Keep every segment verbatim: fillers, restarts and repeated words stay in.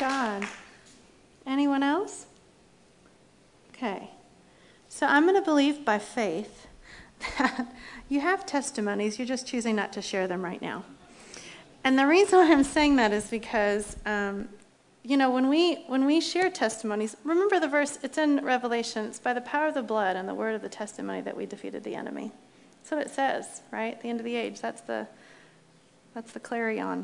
God. Anyone else? Okay. So I'm going to believe by faith that you have testimonies. You're just choosing not to share them right now. And the reason why I'm saying that is because, um, you know, when we when we share testimonies, remember the verse, it's in Revelation, it's by the power of the blood and the word of the testimony that we defeated the enemy. That's what it says, right? At the end of the age, that's the that's the clarion.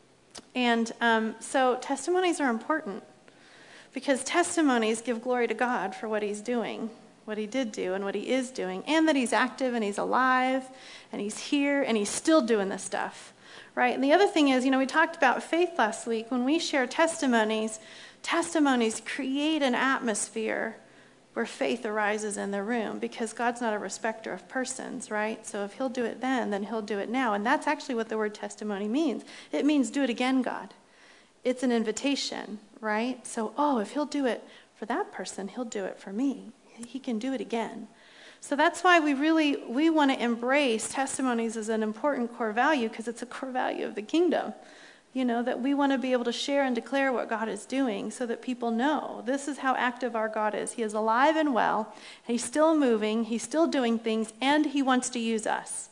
And um, so testimonies are important because testimonies give glory to God for what he's doing, what he did do and what he is doing, and that he's active and he's alive and he's here and he's still doing this stuff, right? And the other thing is, you know, we talked about faith last week. When we share testimonies, testimonies create an atmosphere where faith arises in the room because God's not a respecter of persons, right? So if he'll do it then, then he'll do it now. And that's actually what the word testimony means. It means do it again, God. It's an invitation, right? So, oh, if he'll do it for that person, he'll do it for me. He can do it again. So that's why we really, we want to embrace testimonies as an important core value because it's a core value of the kingdom. You know, that we want to be able to share and declare what God is doing so that people know this is how active our God is. He is alive and well. He's still moving. He's still doing things. And he wants to use us.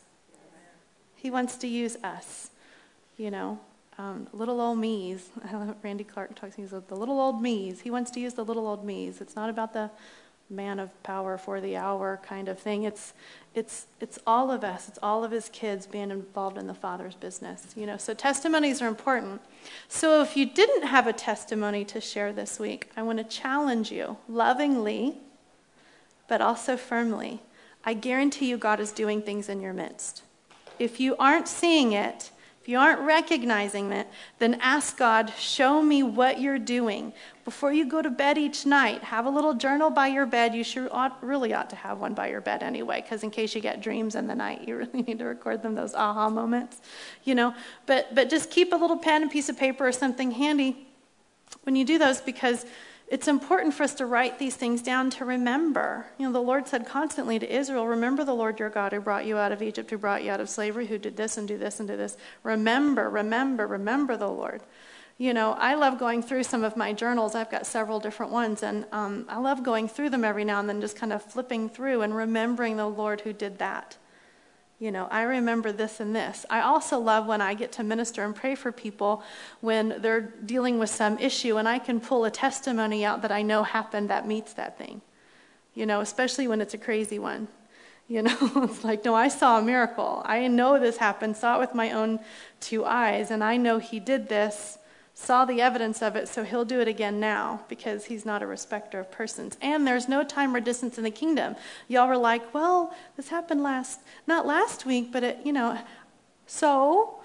He wants to use us. You know, um, little old me's. I love Randy Clark talks. He's the little old me's. He wants to use the little old me's. It's not about the man of power for the hour kind of thing. It's it's it's all of us. It's all of his kids being involved in the Father's business. You know, so testimonies are important. So if you didn't have a testimony to share this week, I want to challenge you lovingly, but also firmly. I guarantee you God is doing things in your midst. If you aren't seeing it, if you aren't recognizing it, then ask God, show me what you're doing. Before you go to bed each night, have a little journal by your bed. You sure ought, really ought to have one by your bed anyway, because in case you get dreams in the night, you really need to record them, those aha moments, you know. But but just keep a little pen and piece of paper or something handy when you do those, because it's important for us to write these things down to remember. You know, the Lord said constantly to Israel, remember the Lord your God who brought you out of Egypt, who brought you out of slavery, who did this and do this and do this. Remember, remember, remember the Lord. You know, I love going through some of my journals. I've got several different ones, and um, I love going through them every now and then, just kind of flipping through and remembering the Lord who did that. You know, I remember this and this. I also love when I get to minister and pray for people when they're dealing with some issue and I can pull a testimony out that I know happened that meets that thing. You know, especially when it's a crazy one. You know, it's like, no, I saw a miracle. I know this happened, saw it with my own two eyes, and I know he did this, saw the evidence of it, so he'll do it again now because he's not a respecter of persons. And there's no time or distance in the kingdom. Y'all were like, well, this happened last, not last week, but it, you know, so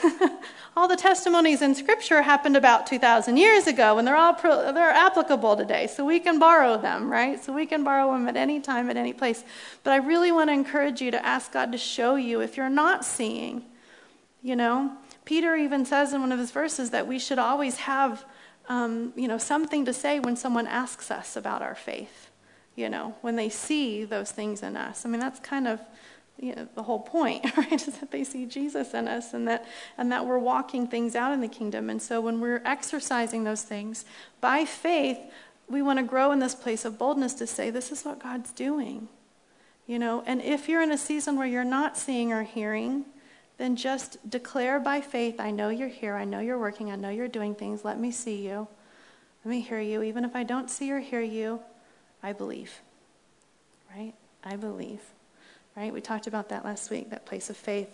all the testimonies in Scripture happened about two thousand years ago, and they're all pro, they're applicable today, so we can borrow them, right? So we can borrow them at any time, at any place. But I really want to encourage you to ask God to show you if you're not seeing, you know. Peter even says in one of his verses that we should always have, um, you know, something to say when someone asks us about our faith, you know, when they see those things in us. I mean, that's kind of, you know, the whole point, right, is that they see Jesus in us and that and that we're walking things out in the kingdom. And so when we're exercising those things by faith, we want to grow in this place of boldness to say, this is what God's doing, you know. And if you're in a season where you're not seeing or hearing, then just declare by faith, I know you're here, I know you're working, I know you're doing things, let me see you, let me hear you. Even if I don't see or hear you, I believe, right? I believe, right? We talked about that last week, that place of faith.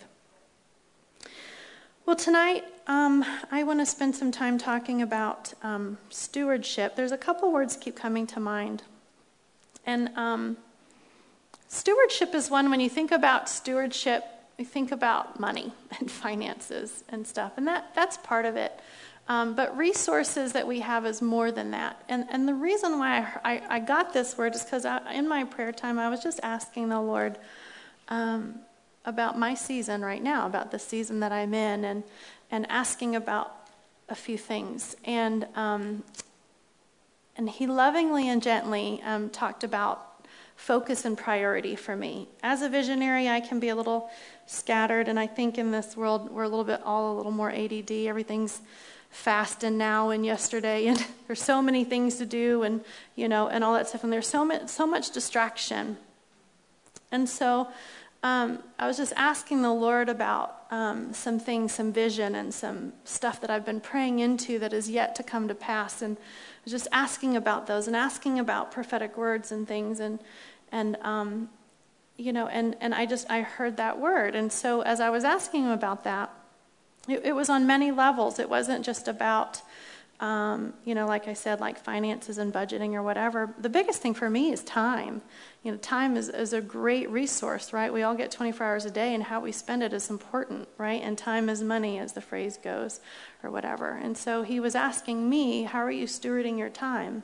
Well, tonight, um, I want to spend some time talking about um, stewardship. There's a couple words keep coming to mind. And um, stewardship is one, when you think about stewardship, we think about money and finances and stuff, and that, that's part of it. Um, but resources that we have is more than that. And and the reason why I, I, I got this word is because in my prayer time, I was just asking the Lord um, about my season right now, about the season that I'm in, and and asking about a few things. And um, and he lovingly and gently um, talked about focus and priority for me. As a visionary, I can be a little scattered, and I think in this world we're a little bit all a little more A D D. Everything's fast and now and yesterday, and there's so many things to do, and you know, and all that stuff, and there's so much so much distraction. And so um, I was just asking the Lord about um, some things, some vision, and some stuff that I've been praying into that is yet to come to pass, and I was just asking about those and asking about prophetic words and things, and and um, you know, and and I just I heard that word, and so as I was asking him about that, it, it was on many levels. It wasn't just about um, you know, like I said, like finances and budgeting or whatever. The biggest thing for me is time. You know, time is, is a great resource, right? We all get twenty-four hours a day, and how we spend it is important, right? And time is money, as the phrase goes, or whatever. And so he was asking me, how are you stewarding your time?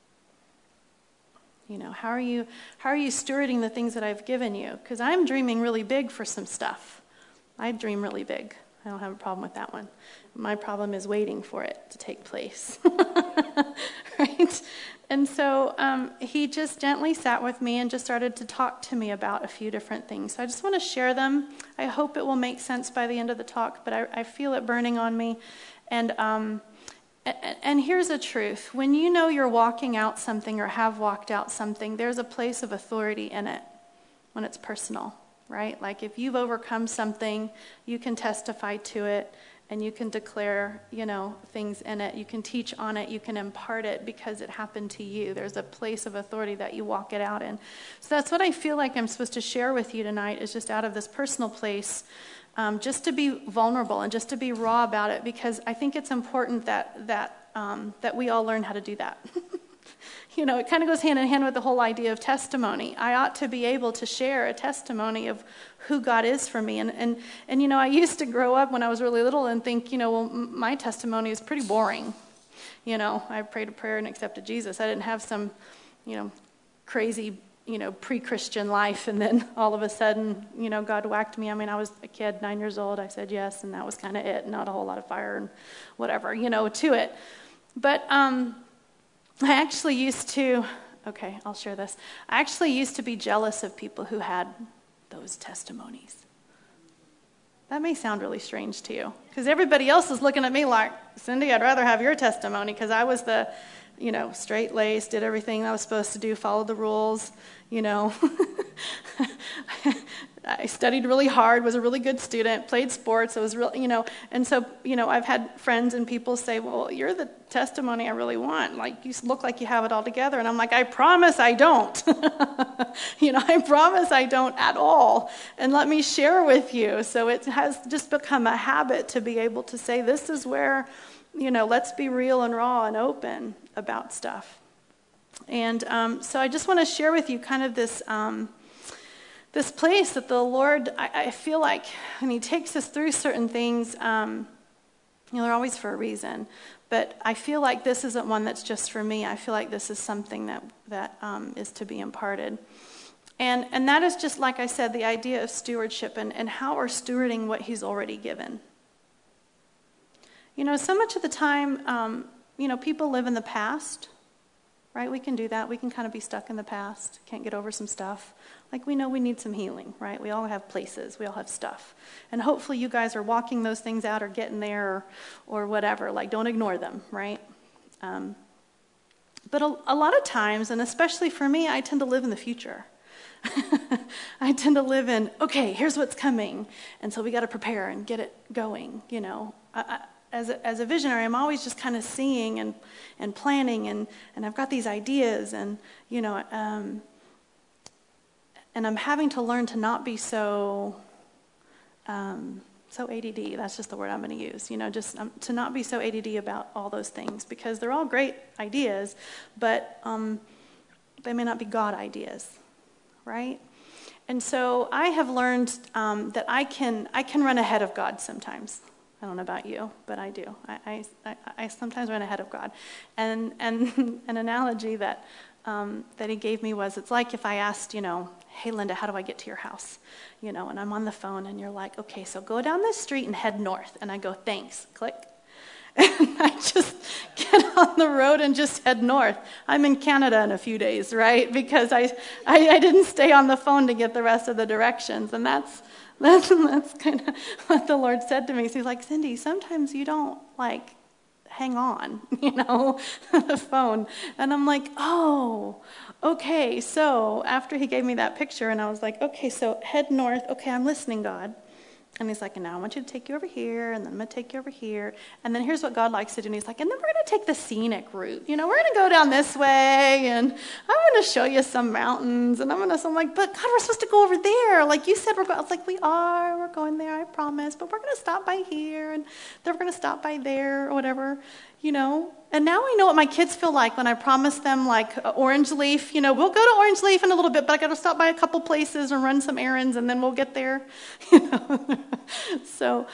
You know, how are you how are you stewarding the things that I've given you? Because I'm dreaming really big for some stuff. I dream really big. I don't have a problem with that one. My problem is waiting for it to take place, right? And so um, he just gently sat with me and just started to talk to me about a few different things. So I just want to share them. I hope it will make sense by the end of the talk, but I, I feel it burning on me. And um, and, and here's the truth. When you know you're walking out something or have walked out something, there's a place of authority in it when it's personal, right? Like if you've overcome something, you can testify to it. And you can declare, you know, things in it. You can teach on it. You can impart it because it happened to you. There's a place of authority that you walk it out in. So that's what I feel like I'm supposed to share with you tonight, is just out of this personal place, um, just to be vulnerable and just to be raw about it, because I think it's important that that um, that we all learn how to do that. You know, it kind of goes hand in hand with the whole idea of testimony. I ought to be able to share a testimony of who God is for me. And, and, and you know, I used to grow up when I was really little and think, you know, well, m- my testimony is pretty boring. You know, I prayed a prayer and accepted Jesus. I didn't have some, you know, crazy, you know, pre-Christian life. And then all of a sudden, you know, God whacked me. I mean, I was a kid, nine years old. I said yes, and that was kind of it. Not a whole lot of fire and whatever, you know, to it. But, um... I actually used to, okay, I'll share this. I actually used to be jealous of people who had those testimonies. That may sound really strange to you, because everybody else is looking at me like, Cindy, I'd rather have your testimony, because I was the, you know, straight-laced, did everything I was supposed to do, followed the rules, you know. I studied really hard, was a really good student, played sports. I was real, you know, and so, you know, I've had friends and people say, well, you're the testimony I really want. Like, you look like you have it all together. And I'm like, I promise I don't. You know, I promise I don't at all. And let me share with you. So it has just become a habit to be able to say, this is where, you know, let's be real and raw and open about stuff. And um, so I just want to share with you kind of this... Um, This place that the Lord, I, I feel like, when he takes us through certain things, um, you know, they're always for a reason. But I feel like this isn't one that's just for me. I feel like this is something that that um, is to be imparted. And and that is just, like I said, the idea of stewardship and, and how we're stewarding what he's already given. You know, so much of the time, um, you know, people live in the past, right? We can do that. We can kind of be stuck in the past, can't get over some stuff. Like, we know we need some healing, right? We all have places. We all have stuff. And hopefully you guys are walking those things out or getting there or, or whatever. Like, don't ignore them, right? Um, but a, a lot of times, and especially for me, I tend to live in the future. I tend to live in, okay, here's what's coming. And so we got to prepare and get it going, you know. I, I, As a, as a visionary, I'm always just kind of seeing and, and planning, and, and I've got these ideas, and, you know, um, and I'm having to learn to not be so, um, so A D D. That's just the word I'm going to use. You know, just um, to not be so A D D about all those things, because they're all great ideas, but um, they may not be God ideas, right? And so I have learned um, that I can I can run ahead of God sometimes. I don't know about you, but I do. I, I, I sometimes run ahead of God. And and an analogy that um, that he gave me was, it's like if I asked, you know, hey, Linda, how do I get to your house? You know, and I'm on the phone, and you're like, okay, so go down this street and head north. And I go, thanks, click. And I just get on the road and just head north. I'm in Canada in a few days, right? Because I, I, I didn't stay on the phone to get the rest of the directions. And that's that's, that's kind of what the Lord said to me. So he's like, Cindy, sometimes you don't, like, hang on, you know, the phone. And I'm like, oh, okay. So after he gave me that picture, and I was like, okay, so head north. Okay, I'm listening, God. And he's like, and now I want you to take you over here, and then I'm going to take you over here. And then here's what God likes to do. And he's like, and then we're going to take the scenic route. You know, we're going to go down this way, and I'm going to show you some mountains. And I'm going to, so I'm like, but God, we're supposed to go over there. Like you said, we're going. I was like, we are. We're going there, I promise. But we're going to stop by here, and then we're going to stop by there, or whatever, you know. And now I know what my kids feel like when I promise them, like, Orange Leaf. You know, we'll go to Orange Leaf in a little bit, but I got to stop by a couple places and run some errands, and then we'll get there. You know? So,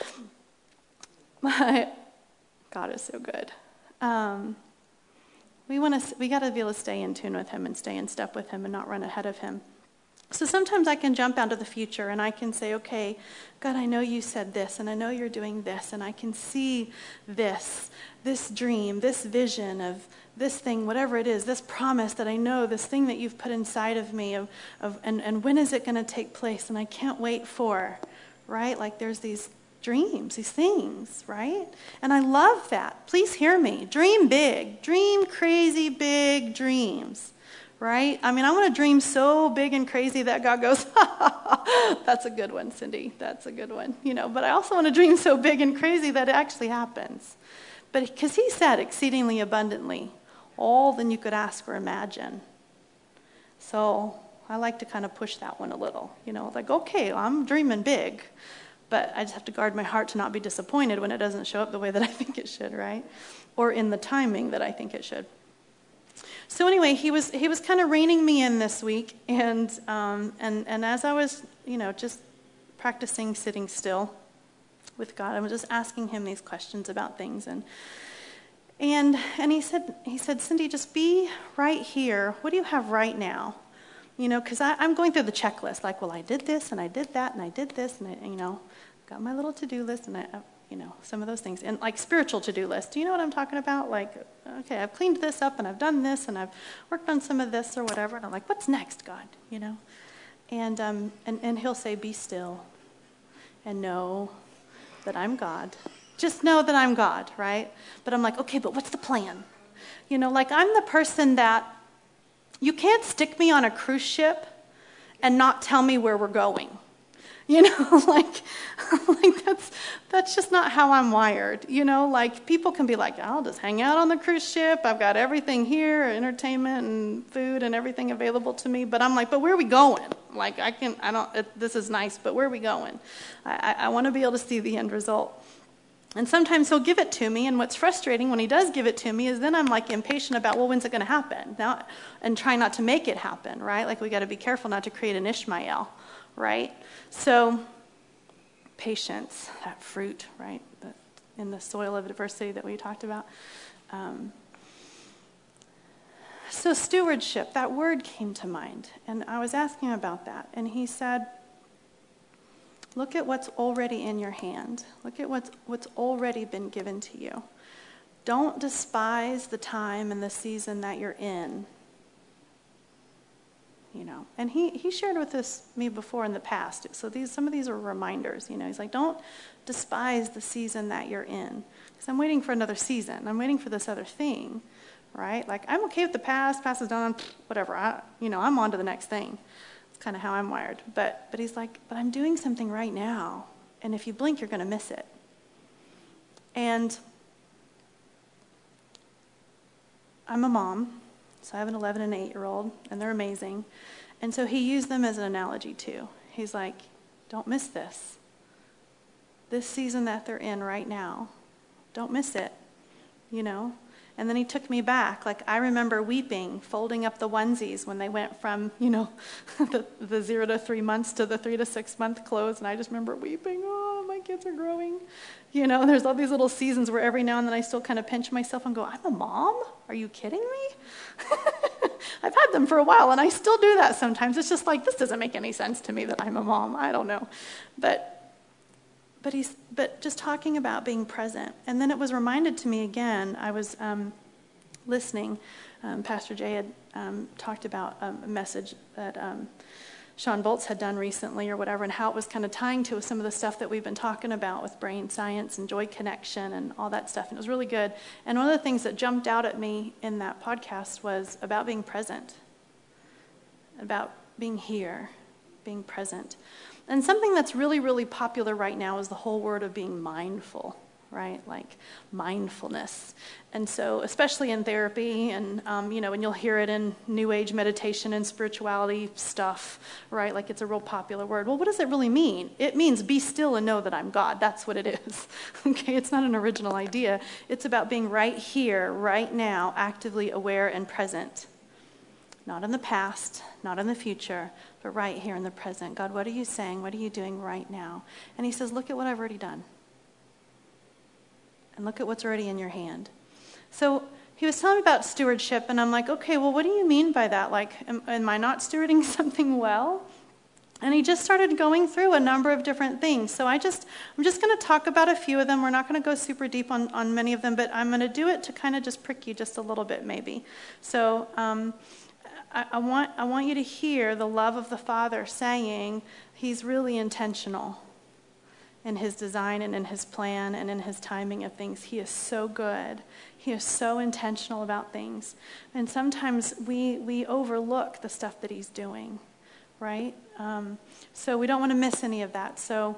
my God is so good. Um, we want to. We got to be able to stay in tune with Him and stay in step with Him and not run ahead of Him. So sometimes I can jump out to the future and I can say, okay, God, I know you said this, and I know you're doing this, and I can see this, this dream, this vision of this thing, whatever it is, this promise that I know, this thing that you've put inside of me, of, of and, and when is it going to take place? And I can't wait for, right? Like there's these dreams, these things, right? And I love that. Please hear me. Dream big. Dream crazy big dreams. Right? I mean, I want to dream so big and crazy that God goes, that's a good one, Cindy. That's a good one. You know, but I also want to dream so big and crazy that it actually happens. But because he said exceedingly abundantly, all than you could ask or imagine. So I like to kind of push that one a little. You know, like, okay, I'm dreaming big, but I just have to guard my heart to not be disappointed when it doesn't show up the way that I think it should, right? Or in the timing that I think it should. So anyway, he was he was kind of reining me in this week, and um, and and as I was, you know, just practicing sitting still with God, I was just asking him these questions about things, and and and he said he said Cindy, just be right here. What do you have right now? You know, because I'm going through the checklist, like, well, I did this and I did that and I did this, and I, you know, got my little to-do list, and I. You know, some of those things. And like spiritual to-do list. Do you know what I'm talking about? Like, okay, I've cleaned this up and I've done this and I've worked on some of this or whatever. And I'm like, what's next, God? You know? And um, and, and he'll say, be still and know that I'm God. Just know that I'm God, right? But I'm like, okay, but what's the plan? You know, like I'm the person that you can't stick me on a cruise ship and not tell me where we're going. You know, like, like that's that's just not how I'm wired. You know, like people can be like, I'll just hang out on the cruise ship. I've got everything here, entertainment and food and everything available to me. But I'm like, but where are we going? Like, I can, I don't. It, this is nice, but where are we going? I, I, I want to be able to see the end result. And sometimes he'll give it to me, and what's frustrating when he does give it to me is then I'm like impatient about, well, when's it going to happen? Now, and try not to make it happen, right? Like we got to be careful not to create an Ishmael. Right? So, patience, that fruit, right, that in the soil of adversity that we talked about. Um, so, stewardship, that word came to mind, and I was asking him about that, and he said, look at what's already in your hand. Look at what's, what's already been given to you. Don't despise the time and the season that you're in. You know, and he, he shared with this me before in the past. So these some of these are reminders. You know, he's like, don't despise the season that you're in, because I'm waiting for another season. I'm waiting for this other thing, right? Like I'm okay with the past. Past is done. Whatever. I, you know, I'm on to the next thing. It's kind of how I'm wired. But but he's like, but I'm doing something right now, and if you blink, you're going to miss it. And I'm a mom. So I have an eleven and eight-year-old, and they're amazing. And so he used them as an analogy, too. He's like, don't miss this. This season that they're in right now, don't miss it, you know? And then he took me back. Like, I remember weeping, folding up the onesies when they went from, you know, the, the zero to three months to the three to six month clothes. And I just remember weeping, oh, my kids are growing. You know, there's all these little seasons where every now and then I still kind of pinch myself and go, I'm a mom? Are you kidding me? I've had them for a while, and I still do that sometimes. It's just like, this doesn't make any sense to me that I'm a mom. I don't know. But but he's but just talking about being present. And then it was reminded to me again. I was um, listening. Um, Pastor Jay had um, talked about um, a message that um, Sean Boltz had done recently or whatever, and how it was kind of tying to some of the stuff that we've been talking about with brain science and joy connection and all that stuff. And it was really good. And one of the things that jumped out at me in that podcast was about being present, about being here, being present. And something that's really, really popular right now is the whole word of being mindful, right? Like mindfulness. And so, especially in therapy, and um, you know, and you'll hear it in New Age meditation and spirituality stuff, right? Like it's a real popular word. Well, what does it really mean? It means be still and know that I'm God. That's what it is. Okay, it's not an original idea. It's about being right here, right now, actively aware and present. Not in the past, not in the future, but right here in the present. God, what are you saying? What are you doing right now? And he says, look at what I've already done. And look at what's already in your hand. So he was telling me about stewardship, and I'm like, okay, well, what do you mean by that? Like, am, am I not stewarding something well? And he just started going through a number of different things. So I just, I'm just going to talk about a few of them. We're not going to go super deep on, on many of them, but I'm going to do it to kind of just prick you just a little bit, maybe. So um, I, I want I want you to hear the love of the Father saying he's really intentional in his design and in his plan and in his timing of things. He is so good. He is so intentional about things. And sometimes we we overlook the stuff that he's doing, right? Um, so we don't want to miss any of that. So,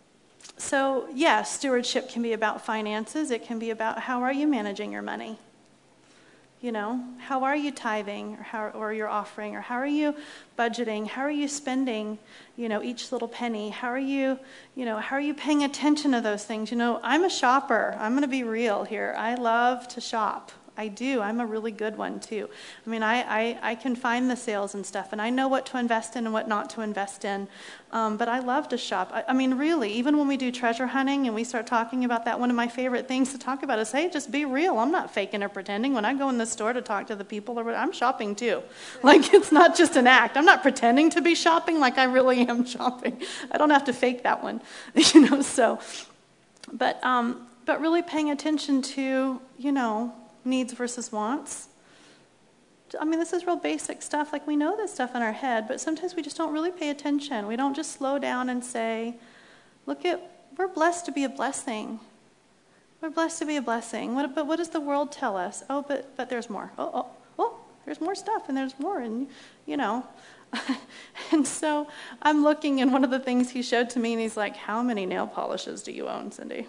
so yeah, stewardship can be about finances. It can be about how are you managing your money? You know, how are you tithing or how or your offering, or how are you budgeting? How are you spending, you know, each little penny? How are you, you know, how are you paying attention to those things? You know, I'm a shopper. I'm going to be real here. I love to shop. I do. I'm a really good one too. I mean, I, I, I can find the sales and stuff, and I know what to invest in and what not to invest in. Um, but I love to shop. I, I mean, really, even when we do treasure hunting and we start talking about that, one of my favorite things to talk about is, hey, just be real. I'm not faking or pretending. When I go in the store to talk to the people, or I'm shopping too. Like, it's not just an act. I'm not pretending to be shopping like I really am shopping. I don't have to fake that one, you know. So, but um, but really paying attention to, you know, needs versus wants. I mean, this is real basic stuff. Like, we know this stuff in our head, but sometimes we just don't really pay attention. We don't just slow down and say, look at, we're blessed to be a blessing. We're blessed to be a blessing. What, but what does the world tell us? Oh, but but there's more. Oh, oh, oh, there's more stuff, and there's more, and, you know. And so I'm looking, and one of the things he showed to me, and he's like, how many nail polishes do you own, Cindy?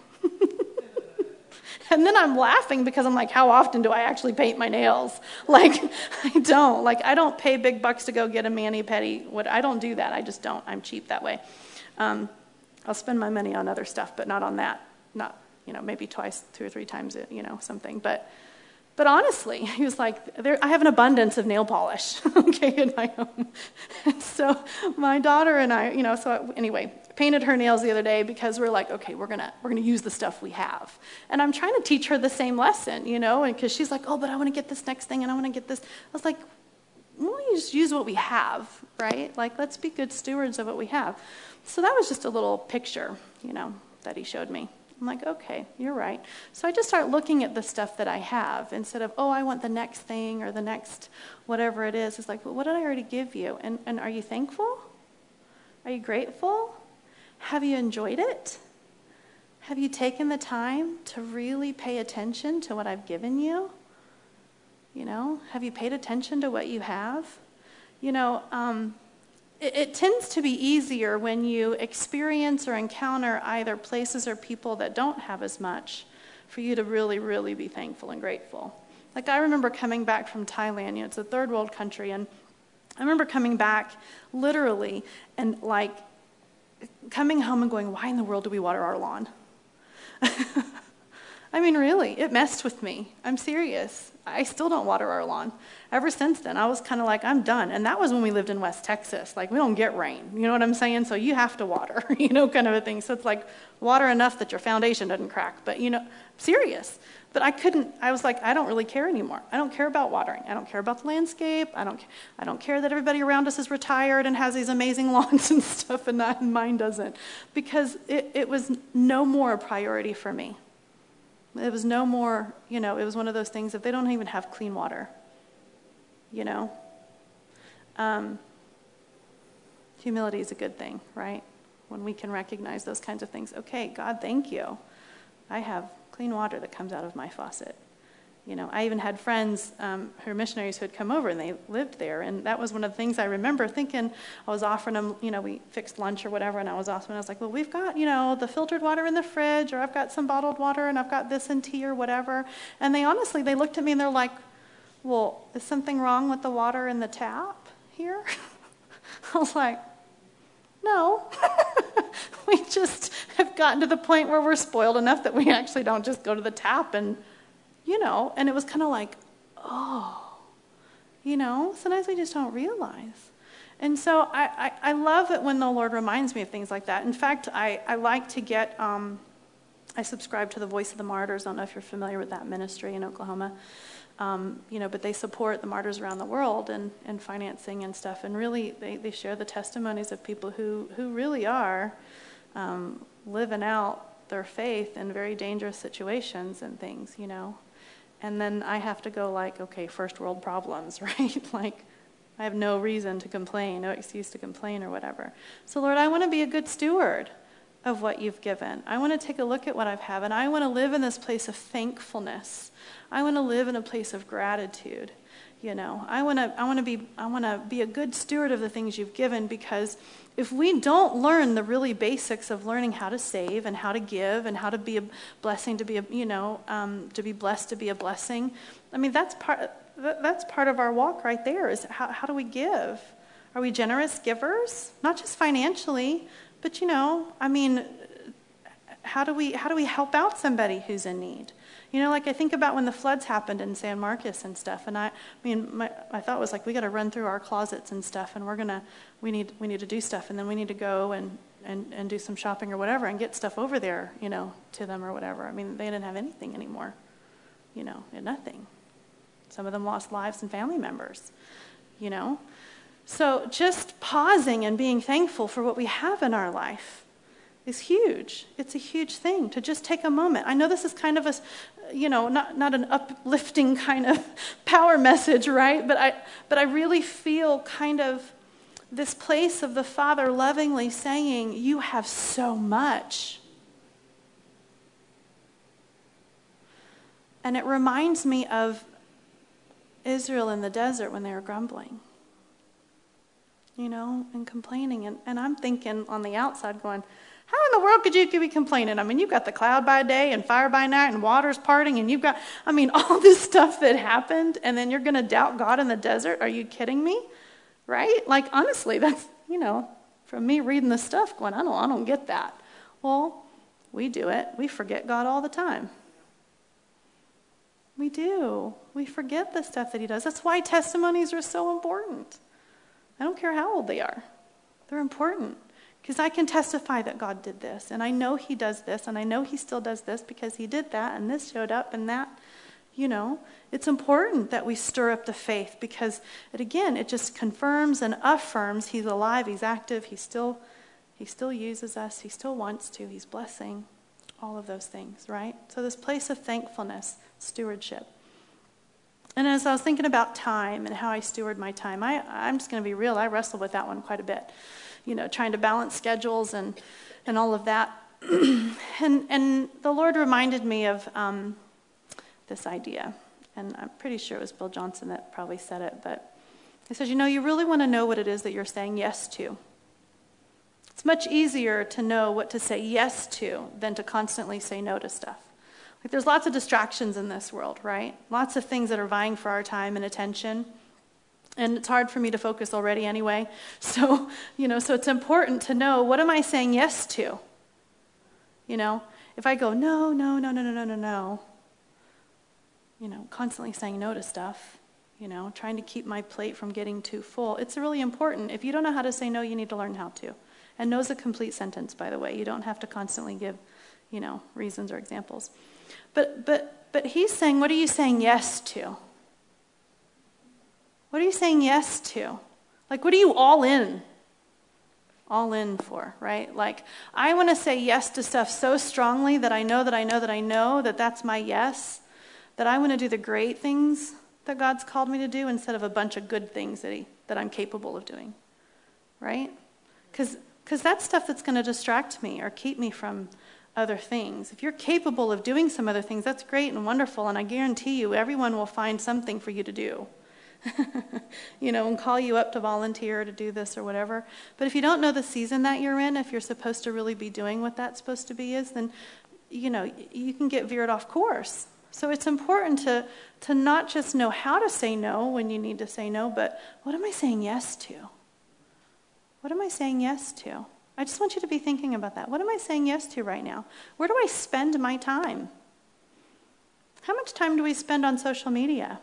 And then I'm laughing because I'm like, how often do I actually paint my nails? Like, I don't. Like, I don't pay big bucks to go get a mani-pedi. What I don't do that. I just don't. I'm cheap that way. Um, I'll spend my money on other stuff, but not on that. Not, you know, maybe twice, two or three times, you know, something. But but honestly, he was like, there, I have an abundance of nail polish, okay, in my home. And so my daughter and I, you know, so anyway, painted her nails the other day because we're like, okay, we're gonna we're gonna use the stuff we have. And I'm trying to teach her the same lesson, you know, and because she's like, oh, but I want to get this next thing, and I want to get this. I was like, why don't you just use what we have, right? Like, let's be good stewards of what we have. So that was just a little picture, you know, that he showed me. I'm like, okay, you're right. So I just start looking at the stuff that I have instead of, oh, I want the next thing or the next whatever it is. It's like, well, what did I already give you? And and are you thankful? Are you grateful? Have you enjoyed it? Have you taken the time to really pay attention to what I've given you? You know, have you paid attention to what you have? You know, um, it, it tends to be easier when you experience or encounter either places or people that don't have as much for you to really, really be thankful and grateful. Like, I remember coming back from Thailand. You know, it's a third world country, and I remember coming back literally and like coming home and going, why in the world do we water our lawn? I I mean, really, it messed with me. I'm serious. I still don't water our lawn. Ever since then, I was kind of like, I'm done. And that was when we lived in West Texas. Like, we don't get rain. You know what I'm saying? So you have to water, you know, kind of a thing. So it's like water enough that your foundation doesn't crack. But, you know, serious. But I couldn't, I was like, I don't really care anymore. I don't care about watering. I don't care about the landscape. I don't, I don't care that everybody around us is retired and has these amazing lawns and stuff, and that, and mine doesn't. Because it, it was no more a priority for me. It was no more, you know, it was one of those things that they don't even have clean water, you know. Um, humility is a good thing, right? When we can recognize those kinds of things. Okay, God, thank you. I have clean water that comes out of my faucet. You know, I even had friends um, who were missionaries who had come over and they lived there. And that was one of the things I remember thinking. I was offering them, you know, we fixed lunch or whatever. And I was offering, I was like, well, we've got, you know, the filtered water in the fridge, or I've got some bottled water and I've got this in tea or whatever. And they honestly, they looked at me and they're like, well, is something wrong with the water in the tap here? I was like, no. We just have gotten to the point where we're spoiled enough that we actually don't just go to the tap and, you know, and it was kind of like, oh, you know, sometimes we just don't realize. And so I, I, I love it when the Lord reminds me of things like that. In fact, I, I like to get, um, I subscribe to the Voice of the Martyrs. I don't know if you're familiar with that ministry in Oklahoma. Um, you know, but they support the martyrs around the world and, and financing and stuff. And really, they, they share the testimonies of people who, who really are um, living out their faith in very dangerous situations and things, you know. And then I have to go like, okay, first world problems, right? Like, I have no reason to complain, no excuse to complain or whatever. So, Lord, I want to be a good steward of what you've given. I want to take a look at what I've had, and I want to live in this place of thankfulness. I want to live in a place of gratitude. You know, I want to I want to be I want to be a good steward of the things you've given, because if we don't learn the really basics of learning how to save and how to give and how to be a blessing, to be a, you know, um, to be blessed, to be a blessing, I mean, that's part that's part of our walk right there. Is how how do we give? Are we generous givers? Not just financially, but you know, I mean, how do we how do we help out somebody who's in need? You know, like I think about when the floods happened in San Marcos and stuff, and I, I mean, my, my thought was like, we got to run through our closets and stuff, and we're gonna, we need, we need to do stuff, and then we need to go and, and, and do some shopping or whatever, and get stuff over there, you know, to them or whatever. I mean, they didn't have anything anymore, you know, and nothing. Some of them lost lives and family members, you know. So just pausing and being thankful for what we have in our life is huge. It's a huge thing to just take a moment. I know this is kind of a, you know, not, not an uplifting kind of power message, right? But I, but I really feel kind of this place of the Father lovingly saying, you have so much. And it reminds me of Israel in the desert when they were grumbling, you know, and complaining. And, and I'm thinking on the outside going, how in the world could you be complaining? I mean, you've got the cloud by day and fire by night and waters parting, and you've got, I mean, all this stuff that happened, and then you're going to doubt God in the desert? Are you kidding me? Right? Like, honestly, that's, you know, from me reading the stuff going, I don't, I don't get that. Well, we do it. We forget God all the time. We do. We forget the stuff that he does. That's why testimonies are so important. I don't care how old they are. They're important. Because I can testify that God did this, and I know he does this, and I know he still does this because he did that, and this showed up, and that, you know. It's important that we stir up the faith because, it, again, it just confirms and affirms he's alive, he's active, he still, he still uses us, he still wants to, he's blessing, all of those things, right? So this place of thankfulness, stewardship. And as I was thinking about time and how I steward my time, I, I'm just going to be real, I wrestled with that one quite a bit. You know, trying to balance schedules and, and all of that. and and the Lord reminded me of um, this idea. And I'm pretty sure it was Bill Johnson that probably said it. But he says, you know, you really want to know what it is that you're saying yes to. It's much easier to know what to say yes to than to constantly say no to stuff. Like there's lots of distractions in this world, right? Lots of things that are vying for our time and attention. And it's hard for me to focus already anyway. So, you know, so it's important to know, what am I saying yes to? You know, if I go, no, no, no, no, no, no, no, no, you know, constantly saying no to stuff, you know, trying to keep my plate from getting too full, it's really important. If you don't know how to say no, you need to learn how to. And no's a complete sentence, by the way. You don't have to constantly give, you know, reasons or examples. But but but he's saying, what are you saying yes to? What are you saying yes to? Like, what are you all in? All in for, right? Like, I want to say yes to stuff so strongly that I know that I know that I know that that's my yes, that I want to do the great things that God's called me to do instead of a bunch of good things that he that I'm capable of doing, right? Because because that's stuff that's going to distract me or keep me from other things. If you're capable of doing some other things, that's great and wonderful, and I guarantee you everyone will find something for you to do. You know, and call you up to volunteer to do this or whatever. But if you don't know the season that you're in, if you're supposed to really be doing what that's supposed to be is, then, you know, you can get veered off course. So it's important to, to not just know how to say no when you need to say no, but what am I saying yes to? What am I saying yes to? I just want you to be thinking about that. What am I saying yes to right now? Where do I spend my time? How much time do we spend on social media?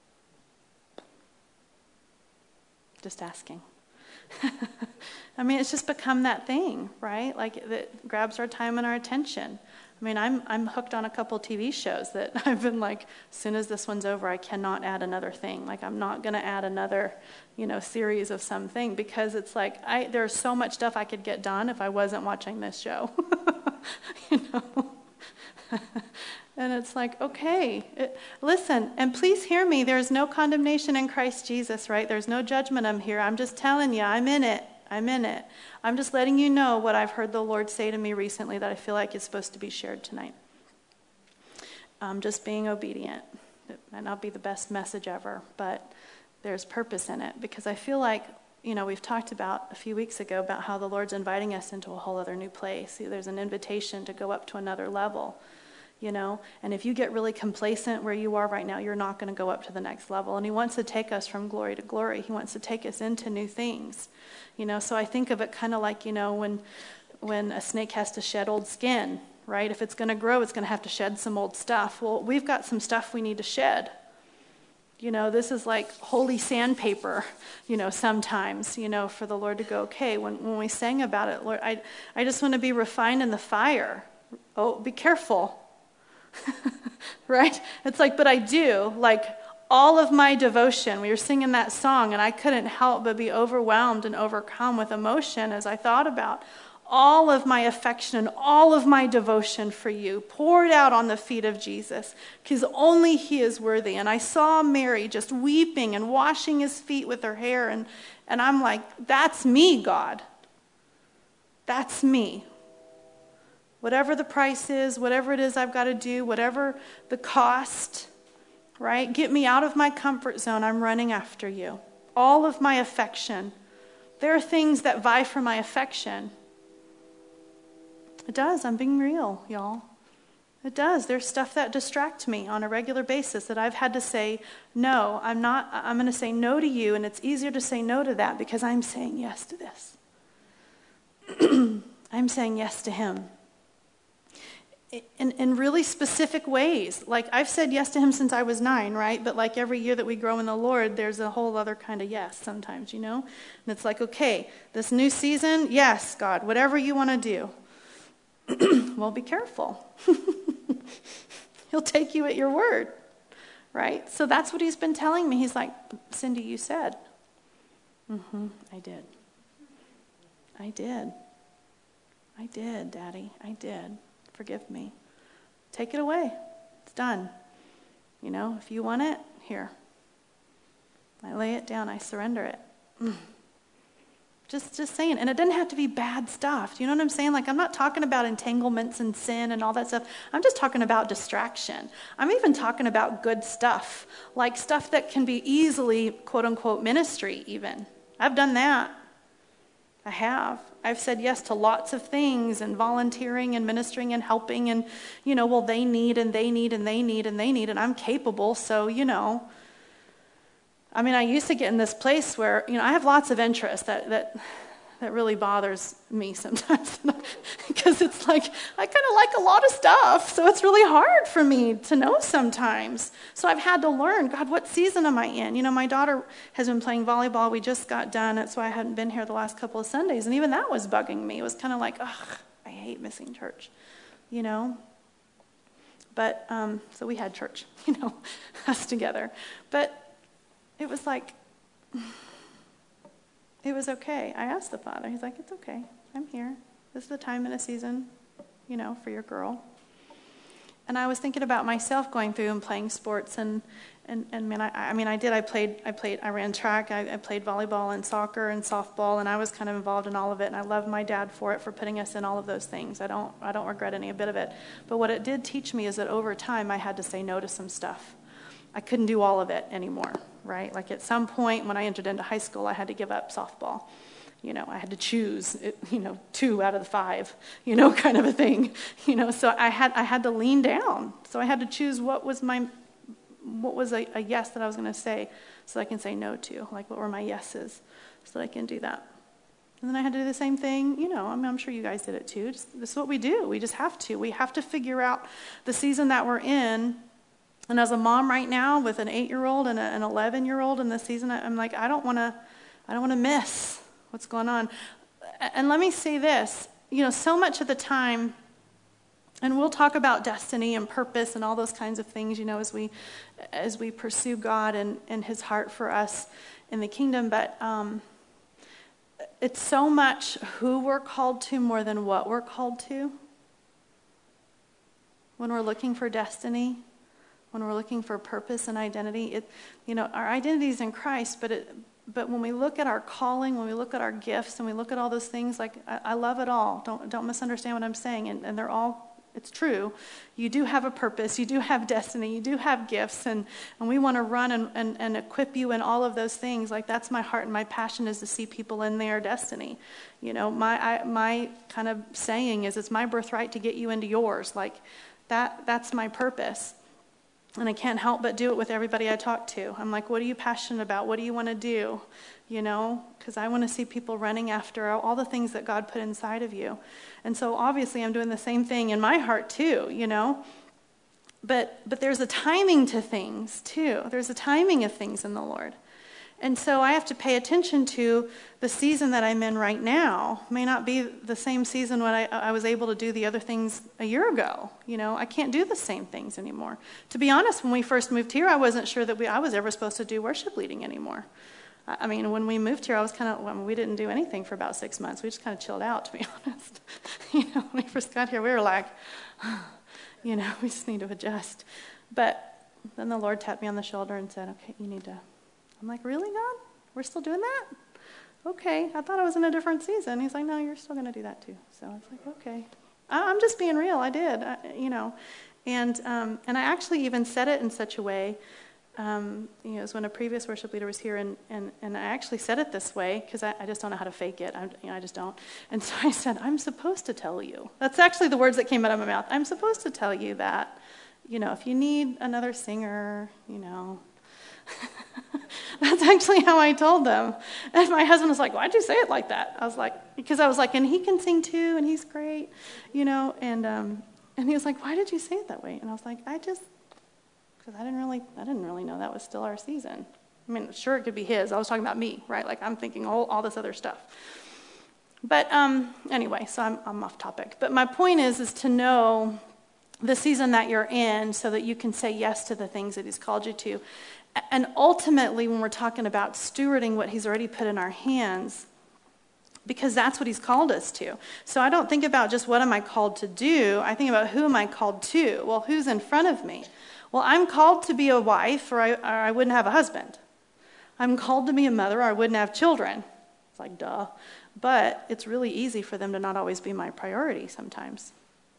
Just asking. I mean, it's just become that thing, right? Like, that grabs our time and our attention. I mean, I'm I'm hooked on a couple T V shows that I've been like, as soon as this one's over, I cannot add another thing. Like, I'm not going to add another, you know, series of something, because it's like, I there's so much stuff I could get done if I wasn't watching this show. You know? And it's like, okay, it, listen, and please hear me. There's no condemnation in Christ Jesus, right? There's no judgment. I'm here. I'm just telling you, I'm in it. I'm in it. I'm just letting you know what I've heard the Lord say to me recently that I feel like is supposed to be shared tonight. I'm just being obedient. It might not be the best message ever, but there's purpose in it, because I feel like, you know, we've talked about a few weeks ago about how the Lord's inviting us into a whole other new place. There's an invitation to go up to another level. You know, and if you get really complacent where you are right now, you're not going to go up to the next level. And he wants to take us from glory to glory. He wants to take us into new things. You know, so I think of it kind of like, you know, when when a snake has to shed old skin, right? If it's going to grow, it's going to have to shed some old stuff. Well, we've got some stuff we need to shed. You know, this is like holy sandpaper, you know, sometimes, you know, for the Lord to go, okay, when, when we sang about it, Lord, I, I just want to be refined in the fire. Oh, be careful. Right? It's like, but I do, like, all of my devotion. We were singing that song, and I couldn't help but be overwhelmed and overcome with emotion as I thought about all of my affection and all of my devotion for you poured out on the feet of Jesus, because only he is worthy. And I saw Mary just weeping and washing his feet with her hair, and, and I'm like, that's me, God. That's me. Whatever the price is, whatever it is I've got to do, whatever the cost, right? Get me out of my comfort zone. I'm running after you. All of my affection. There are things that vie for my affection. It does. I'm being real, y'all. It does. There's stuff that distracts me on a regular basis that I've had to say, no, I'm not, I'm going to say no to you. And it's easier to say no to that because I'm saying yes to this. I'm saying yes to him. In, in really specific ways. Like, I've said yes to him since I was nine, right? But like every year that we grow in the Lord, there's a whole other kind of yes sometimes, you know? And it's like, okay, this new season, yes, God, whatever you want to do. Well, be careful. He'll take you at your word, right? So that's what he's been telling me. He's like, Cindy, you said. Mm-hmm, I did. I did. I did, Daddy. I did. Forgive me. Take it away. It's done. You know, if you want it, here. I lay it down. I surrender it. Mm. Just, just saying. And it doesn't have to be bad stuff. Do you know what I'm saying? Like, I'm not talking about entanglements and sin and all that stuff. I'm just talking about distraction. I'm even talking about good stuff, like stuff that can be easily, quote unquote, ministry even. I've done that. I have. I've said yes to lots of things and volunteering and ministering and helping and, you know, well, they need and they need and they need and they need and I'm capable. So, you know, I mean, I used to get in this place where, you know, I have lots of interests that, that that really bothers me sometimes. Because it's like, I kind of like a lot of stuff. So it's really hard for me to know sometimes. So I've had to learn, God, what season am I in? You know, my daughter has been playing volleyball. We just got done. That's why I hadn't been here the last couple of Sundays. And even that was bugging me. It was kind of like, ugh, I hate missing church, you know. But, um, so we had church, you know, us together. But it was like, it was okay. I asked the Father. He's like, it's okay. I'm here. This is the time and a season, you know, for your girl. And I was thinking about myself going through and playing sports, and and and man, I, I mean, I did. I played. I played. I ran track. I, I played volleyball and soccer and softball, and I was kind of involved in all of it. And I love my dad for it, for putting us in all of those things. I don't. I don't regret any bit of it. But what it did teach me is that over time, I had to say no to some stuff. I couldn't do all of it anymore, right? Like at some point when I entered into high school, I had to give up softball. You know, I had to choose, it, you know, two out of the five, you know, kind of a thing. You know, so I had I had to lean down. So I had to choose what was my, what was a, a yes that I was going to say so I can say no to. Like what were my yeses so that I can do that. And then I had to do the same thing, you know, I mean, I'm sure you guys did it too. Just, this is what we do. We just have to. We have to figure out the season that we're in. And as a mom right now with an eight-year-old and a, an eleven-year-old in this season, I'm like, I don't want to, I don't want to miss what's going on. And let me say this, you know, so much of the time, and we'll talk about destiny and purpose and all those kinds of things, you know, as we as we pursue God and, and his heart for us in the kingdom. But um, it's so much who we're called to more than what we're called to. When we're looking for destiny, when we're looking for purpose and identity, it, you know, our identity is in Christ, but it, but when we look at our calling, when we look at our gifts, and we look at all those things, like I, I love it all. Don't don't misunderstand what I'm saying, and, and they're all, it's true. You do have a purpose, you do have destiny, you do have gifts, and, and we want to run and, and, and equip you in all of those things. Like that's my heart and my passion is to see people in their destiny. You know, my I, my kind of saying is it's my birthright to get you into yours. Like that that's my purpose. And I can't help but do it with everybody I talk to. I'm like, what are you passionate about? What do you want to do? You know, because I want to see people running after all the things that God put inside of you. And so obviously I'm doing the same thing in my heart too, you know. But but there's a timing to things too. There's a timing of things in the Lord. And so I have to pay attention to the season that I'm in right now. It may not be the same season when I, I was able to do the other things a year ago. You know, I can't do the same things anymore. To be honest, when we first moved here, I wasn't sure that we I was ever supposed to do worship leading anymore. I, I mean, when we moved here, I was kind of, well, we didn't do anything for about six months. We just kind of chilled out, to be honest. You know, when we first got here, we were like, you know, we just need to adjust. But then the Lord tapped me on the shoulder and said, okay, you need to. I'm like, really, God? We're still doing that? Okay, I thought I was in a different season. He's like, no, you're still going to do that too. So I was like, okay. I, I'm just being real. I did, I, you know. And um, and I actually even said it in such a way, um, you know, it was when a previous worship leader was here, and, and, and I actually said it this way because I, I just don't know how to fake it. I, you know, I just don't. And so I said, I'm supposed to tell you. That's actually the words that came out of my mouth. I'm supposed to tell you that, you know, if you need another singer, you know, that's actually how I told them. And my husband was like, why'd you say it like that? I was like, because I was like, and he can sing too, and he's great, you know, and um, and he was like, why did you say it that way? And I was like, I just, because I didn't really, I didn't really know that was still our season. I mean, sure, it could be his. I was talking about me, right? Like I'm thinking all, all this other stuff. But um, anyway, so I'm, I'm off topic. But my point is, is to know the season that you're in so that you can say yes to the things that he's called you to. And ultimately, when we're talking about stewarding what he's already put in our hands, because that's what he's called us to. So I don't think about just what am I called to do. I think about who am I called to. Well, who's in front of me? Well, I'm called to be a wife or I, or I wouldn't have a husband. I'm called to be a mother or I wouldn't have children. It's like, duh. But it's really easy for them to not always be my priority sometimes.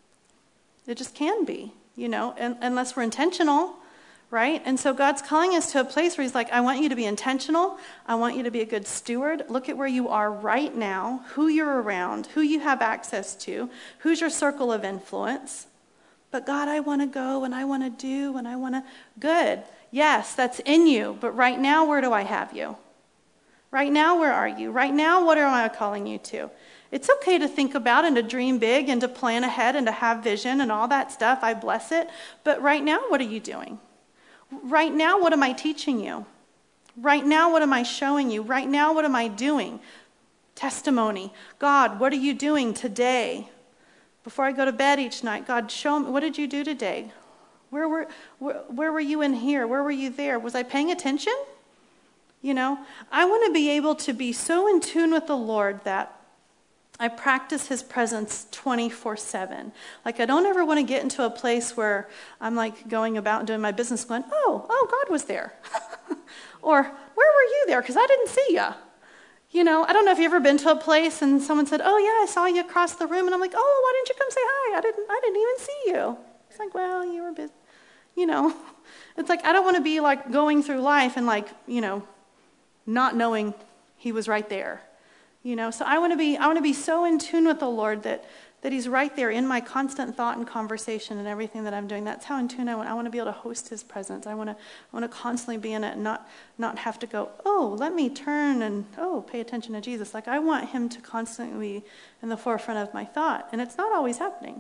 It just can be, you know, and, unless we're intentional. Right? And so God's calling us to a place where he's like, I want you to be intentional. I want you to be a good steward. Look at where you are right now, who you're around, who you have access to, who's your circle of influence. But God, I want to go and I want to do and I want to. Good. Yes, that's in you. But right now, where do I have you? Right now, where are you? Right now, what am I calling you to? It's okay to think about and to dream big and to plan ahead and to have vision and all that stuff. I bless it. But right now, what are you doing? Right now, what am I teaching you? Right now, what am I showing you? Right now, what am I doing? Testimony. God, what are you doing today? Before I go to bed each night, God, show me, what did you do today? Where were, where, where were you in here? Where were you there? Was I paying attention? You know, I want to be able to be so in tune with the Lord that I practice his presence twenty-four seven. Like, I don't ever want to get into a place where I'm like going about and doing my business going, oh, oh, God was there. Or, where were you there? Because I didn't see you. You know, I don't know if you've ever been to a place and someone said, oh, yeah, I saw you across the room. And I'm like, oh, why didn't you come say hi? I didn't, I didn't even see you. It's like, well, you were busy. You know, it's like, I don't want to be like going through life and like, you know, not knowing he was right there. You know, so I want to be I want to be so in tune with the Lord that that he's right there in my constant thought and conversation and everything that I'm doing. That's how in tune I want. I want to be able to host his presence. I want to I want to constantly be in it and not not have to go, oh, let me turn and oh, pay attention to Jesus. Like, I want him to constantly be in the forefront of my thought, and it's not always happening.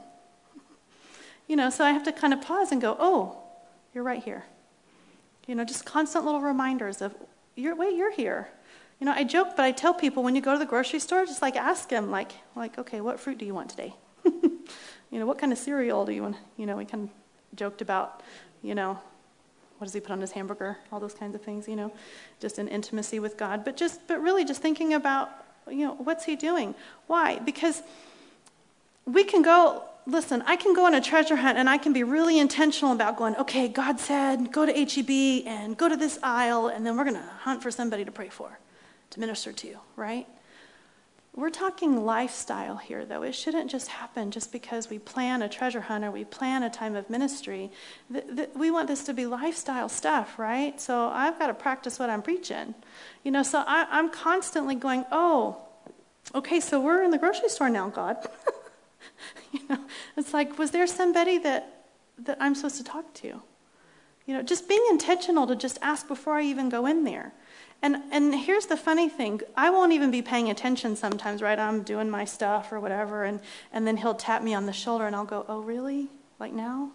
You know, so I have to kind of pause and go, oh, you're right here. You know, just constant little reminders of, you're wait, you're here. You know, I joke, but I tell people when you go to the grocery store, just like ask them, like, like, okay, what fruit do you want today? You know, what kind of cereal do you want? You know, we kind of joked about, you know, what does he put on his hamburger? All those kinds of things, you know, just in intimacy with God. But just, but really just thinking about, you know, what's he doing? Why? Because we can go, listen, I can go on a treasure hunt and I can be really intentional about going, okay, God said, go to H E B and go to this aisle, and then we're going to hunt for somebody to pray for, to minister to you, right? We're talking lifestyle here, though. It shouldn't just happen just because we plan a treasure hunt or we plan a time of ministry. The, the, we want this to be lifestyle stuff, right? So I've got to practice what I'm preaching. You know, so I, I'm constantly going, oh, okay, so we're in the grocery store now, God. You know, it's like, was there somebody that that I'm supposed to talk to? You know, just being intentional to just ask before I even go in there. And and here's the funny thing. I won't even be paying attention sometimes, right? I'm doing my stuff or whatever, and, and then he'll tap me on the shoulder, and I'll go, oh, really? Like now?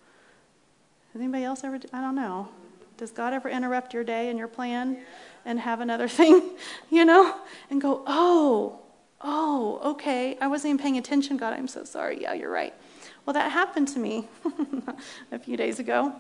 Has anybody else ever, I don't know. Does God ever interrupt your day and your plan and have another thing, you know? And go, oh, oh, okay. I wasn't even paying attention. God, I'm so sorry. Yeah, you're right. Well, that happened to me a few days ago.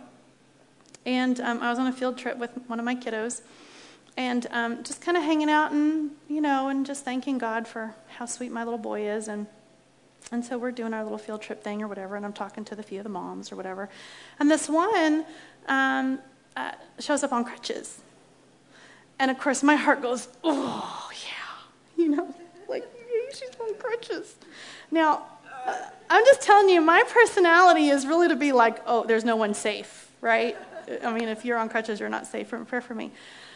And um, I was on a field trip with one of my kiddos. And um, just kind of hanging out and, you know, and just thanking God for how sweet my little boy is. And and so we're doing our little field trip thing or whatever, and I'm talking to the few of the moms or whatever. And this one um, uh, shows up on crutches. And, of course, my heart goes, oh, yeah, you know, like, she's on crutches. Now, uh, I'm just telling you, my personality is really to be like, oh, there's no one safe, right? I mean, if you're on crutches, you're not safe. Pray for me.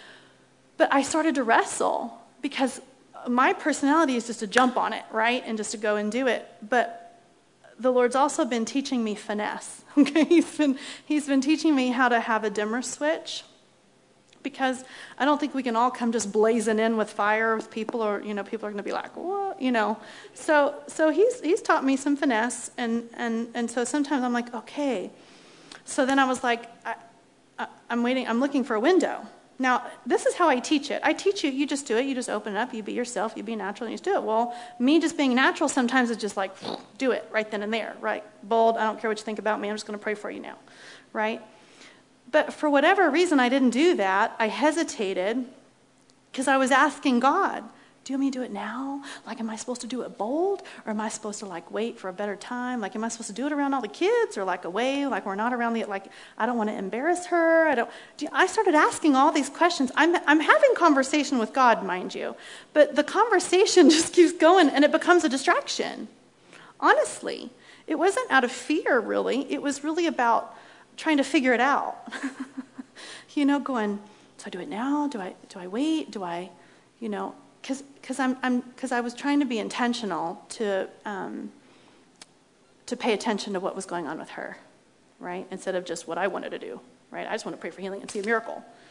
But I started to wrestle because my personality is just to jump on it, right? And just to go and do it. But the Lord's also been teaching me finesse. Okay, he's been he's been teaching me how to have a dimmer switch, because I don't think we can all come just blazing in with fire with people, or you know, people are going to be like, what, you know. So so he's he's taught me some finesse, and and and so sometimes I'm like, okay. So then I was like, I, I, I'm waiting. I'm looking for a window. Now, this is how I teach it. I teach you, you just do it. You just open it up. You be yourself. You be natural, and you just do it. Well, me just being natural sometimes is just like, do it right then and there, right? Bold, I don't care what you think about me. I'm just going to pray for you now, right? But for whatever reason, I didn't do that. I hesitated because I was asking God, do you want me to do it now? Like, am I supposed to do it bold? Or am I supposed to, like, wait for a better time? Like, am I supposed to do it around all the kids? Or, like, away? Like, we're not around the, like, I don't want to embarrass her. I don't. Do you, I started asking all these questions. I'm, I'm having conversation with God, mind you. But the conversation just keeps going, and it becomes a distraction. Honestly. It wasn't out of fear, really. It was really about trying to figure it out. You know, going, do I do it now? Do I, do I wait? Do I, you know... Because because I'm I'm because I was trying to be intentional to um, to pay attention to what was going on with her, right? Instead of just what I wanted to do, right? I just want to pray for healing and see a miracle.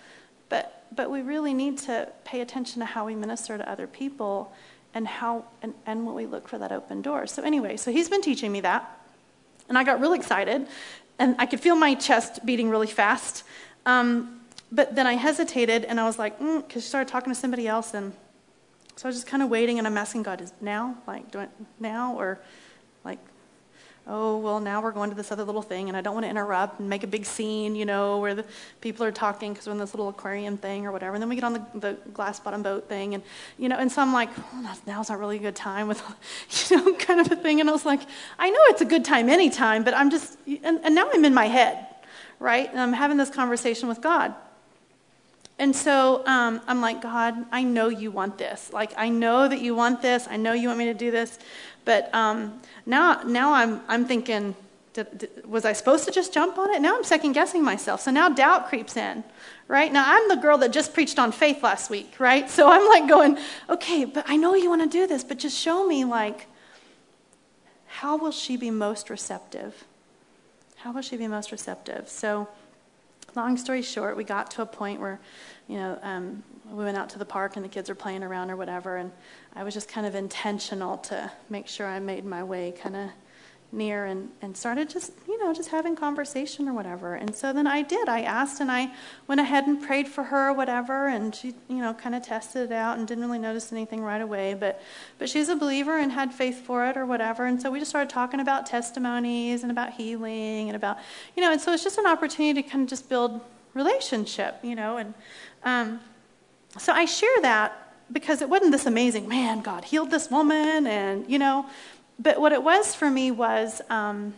But but we really need to pay attention to how we minister to other people and how and, and when we look for that open door. So anyway, so he's been teaching me that. And I got really excited. And I could feel my chest beating really fast. Um, but then I hesitated and I was like, mm, because she started talking to somebody else. And so I was just kind of waiting and I'm asking God, is now? Like, do I now? Or like, oh, well, now we're going to this other little thing, and I don't want to interrupt and make a big scene, you know, where the people are talking because we're in this little aquarium thing or whatever. And then we get on the, the glass bottom boat thing, and, you know, and so I'm like, oh, now's not really a good time with, you know, kind of a thing. And I was like, I know it's a good time anytime, but I'm just, and, and now I'm in my head, right? And I'm having this conversation with God. And so um, I'm like, God, I know you want this. Like, I know that you want this. I know you want me to do this. But um, now now I'm I'm thinking, did, did, was I supposed to just jump on it? Now I'm second guessing myself. So now doubt creeps in, right? Now I'm the girl that just preached on faith last week, right? So I'm like going, okay, but I know you want to do this, but just show me, like, how will she be most receptive? How will she be most receptive? So long story short, we got to a point where, you know, um, we went out to the park and the kids were playing around or whatever, and I was just kind of intentional to make sure I made my way kind of near and, and started just, you know, just having conversation or whatever. And so then I did. I asked and I went ahead and prayed for her or whatever, and she, you know, kind of tested it out and didn't really notice anything right away. But but she's a believer and had faith for it or whatever. And so we just started talking about testimonies and about healing and about, you know, and so it's just an opportunity to kind of just build relationship, you know. And um, so I share that because it wasn't this amazing, man, God healed this woman and, you know, but what it was for me was um,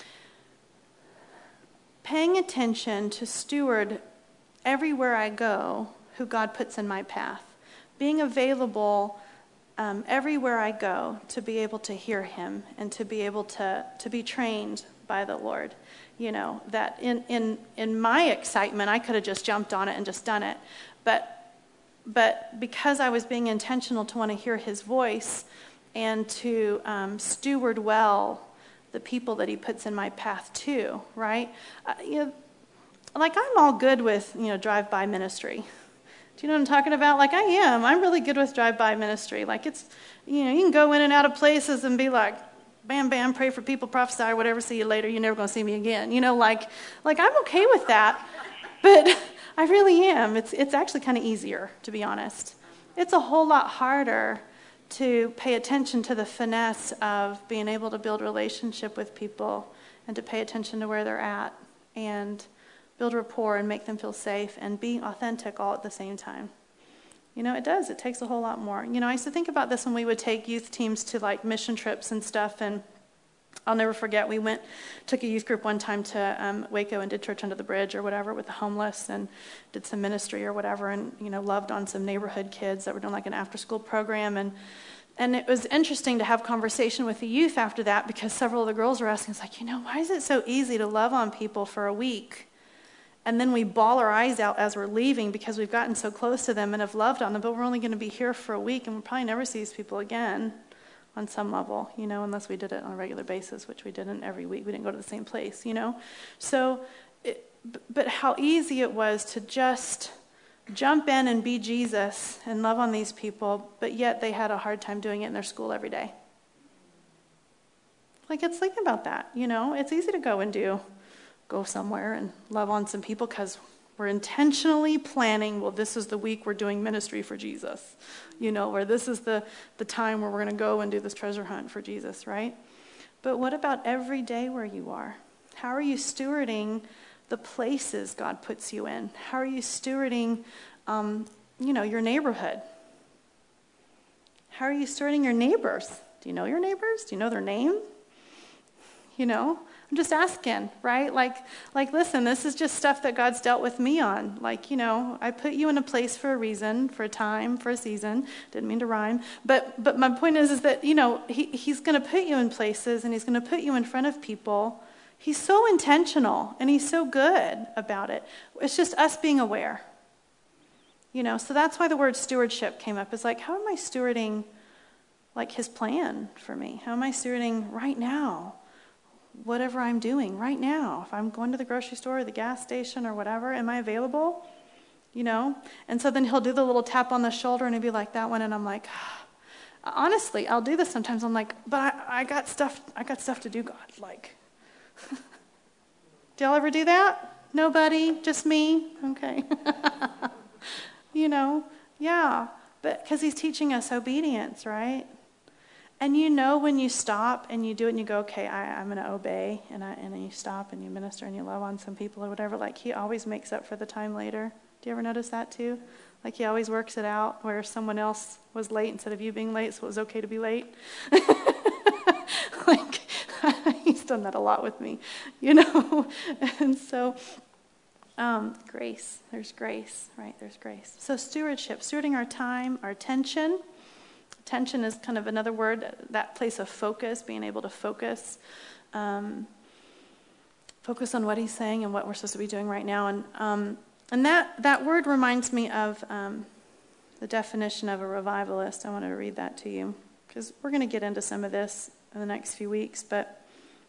paying attention to steward everywhere I go who God puts in my path. Being available um, everywhere I go to be able to hear him and to be able to, to be trained by the Lord. You know, that in, in, in my excitement, I could have just jumped on it and just done it. But but because I was being intentional to want to hear his voice and to um, steward well the people that he puts in my path too, right? Uh, you know, like I'm all good with, you know, drive-by ministry. Do you know what I'm talking about? Like I am. I'm really good with drive-by ministry. Like it's, you know, you can go in and out of places and be like, bam, bam, pray for people, prophesy, or whatever, see you later, you're never going to see me again. You know, like, like I'm okay with that, but I really am. It's it's actually kind of easier, to be honest. It's a whole lot harder to pay attention to the finesse of being able to build relationship with people and to pay attention to where they're at and build rapport and make them feel safe and be authentic all at the same time. You know, it does. It takes a whole lot more. You know, I used to think about this when we would take youth teams to, like, mission trips and stuff, and I'll never forget, we went, took a youth group one time to um, Waco and did Church Under the Bridge or whatever with the homeless and did some ministry or whatever and, you know, loved on some neighborhood kids that were doing like an after-school program. And and it was interesting to have conversation with the youth after that because several of the girls were asking, it's like, you know, why is it so easy to love on people for a week? And then we bawl our eyes out as we're leaving because we've gotten so close to them and have loved on them, but we're only going to be here for a week and we'll probably never see these people again. On some level, you know, unless we did it on a regular basis, which we didn't every week. We didn't go to the same place, you know. So, it, but how easy it was to just jump in and be Jesus and love on these people, but yet they had a hard time doing it in their school every day. Like, it's think about that, you know. It's easy to go and do, go somewhere and love on some people because we're intentionally planning, well, this is the week we're doing ministry for Jesus, you know, or this is the, the time where we're going to go and do this treasure hunt for Jesus, right? But what about every day where you are? How are you stewarding the places God puts you in? How are you stewarding, um, you know, your neighborhood? How are you stewarding your neighbors? Do you know your neighbors? Do you know their name? You know? I'm just asking, right? Like, like, listen, this is just stuff that God's dealt with me on. Like, you know, I put you in a place for a reason, for a time, for a season. Didn't mean to rhyme. But but my point is, is that, you know, he, he's going to put you in places and he's going to put you in front of people. He's so intentional and he's so good about it. It's just us being aware. You know, so that's why the word stewardship came up. It's like, how am I stewarding, like, his plan for me? How am I stewarding right now? Whatever I'm doing right now, if I'm going to the grocery store or the gas station or whatever, am I available? you know? And so then he'll do the little tap on the shoulder and he'll be like, that one. And I'm like, honestly, I'll do this sometimes. I'm like, but I, I got stuff, I got stuff to do, God. Like, do y'all ever do that? Nobody? Just me? Okay. You know, yeah. But because he's teaching us obedience, right? And you know when you stop and you do it and you go, okay, I, I'm going to obey, and, I, and then you stop and you minister and you love on some people or whatever, like he always makes up for the time later. Do you ever notice that too? Like he always works it out where someone else was late instead of you being late, so it was okay to be late. Like, he's done that a lot with me, you know? And so, um, grace, there's grace, right? There's grace. So stewardship, stewarding our time, our attention. Attention is kind of another word, that place of focus, being able to focus. Um, focus on what he's saying and what we're supposed to be doing right now. And um, and that, that word reminds me of um, the definition of a revivalist. I want to read that to you because we're going to get into some of this in the next few weeks. But,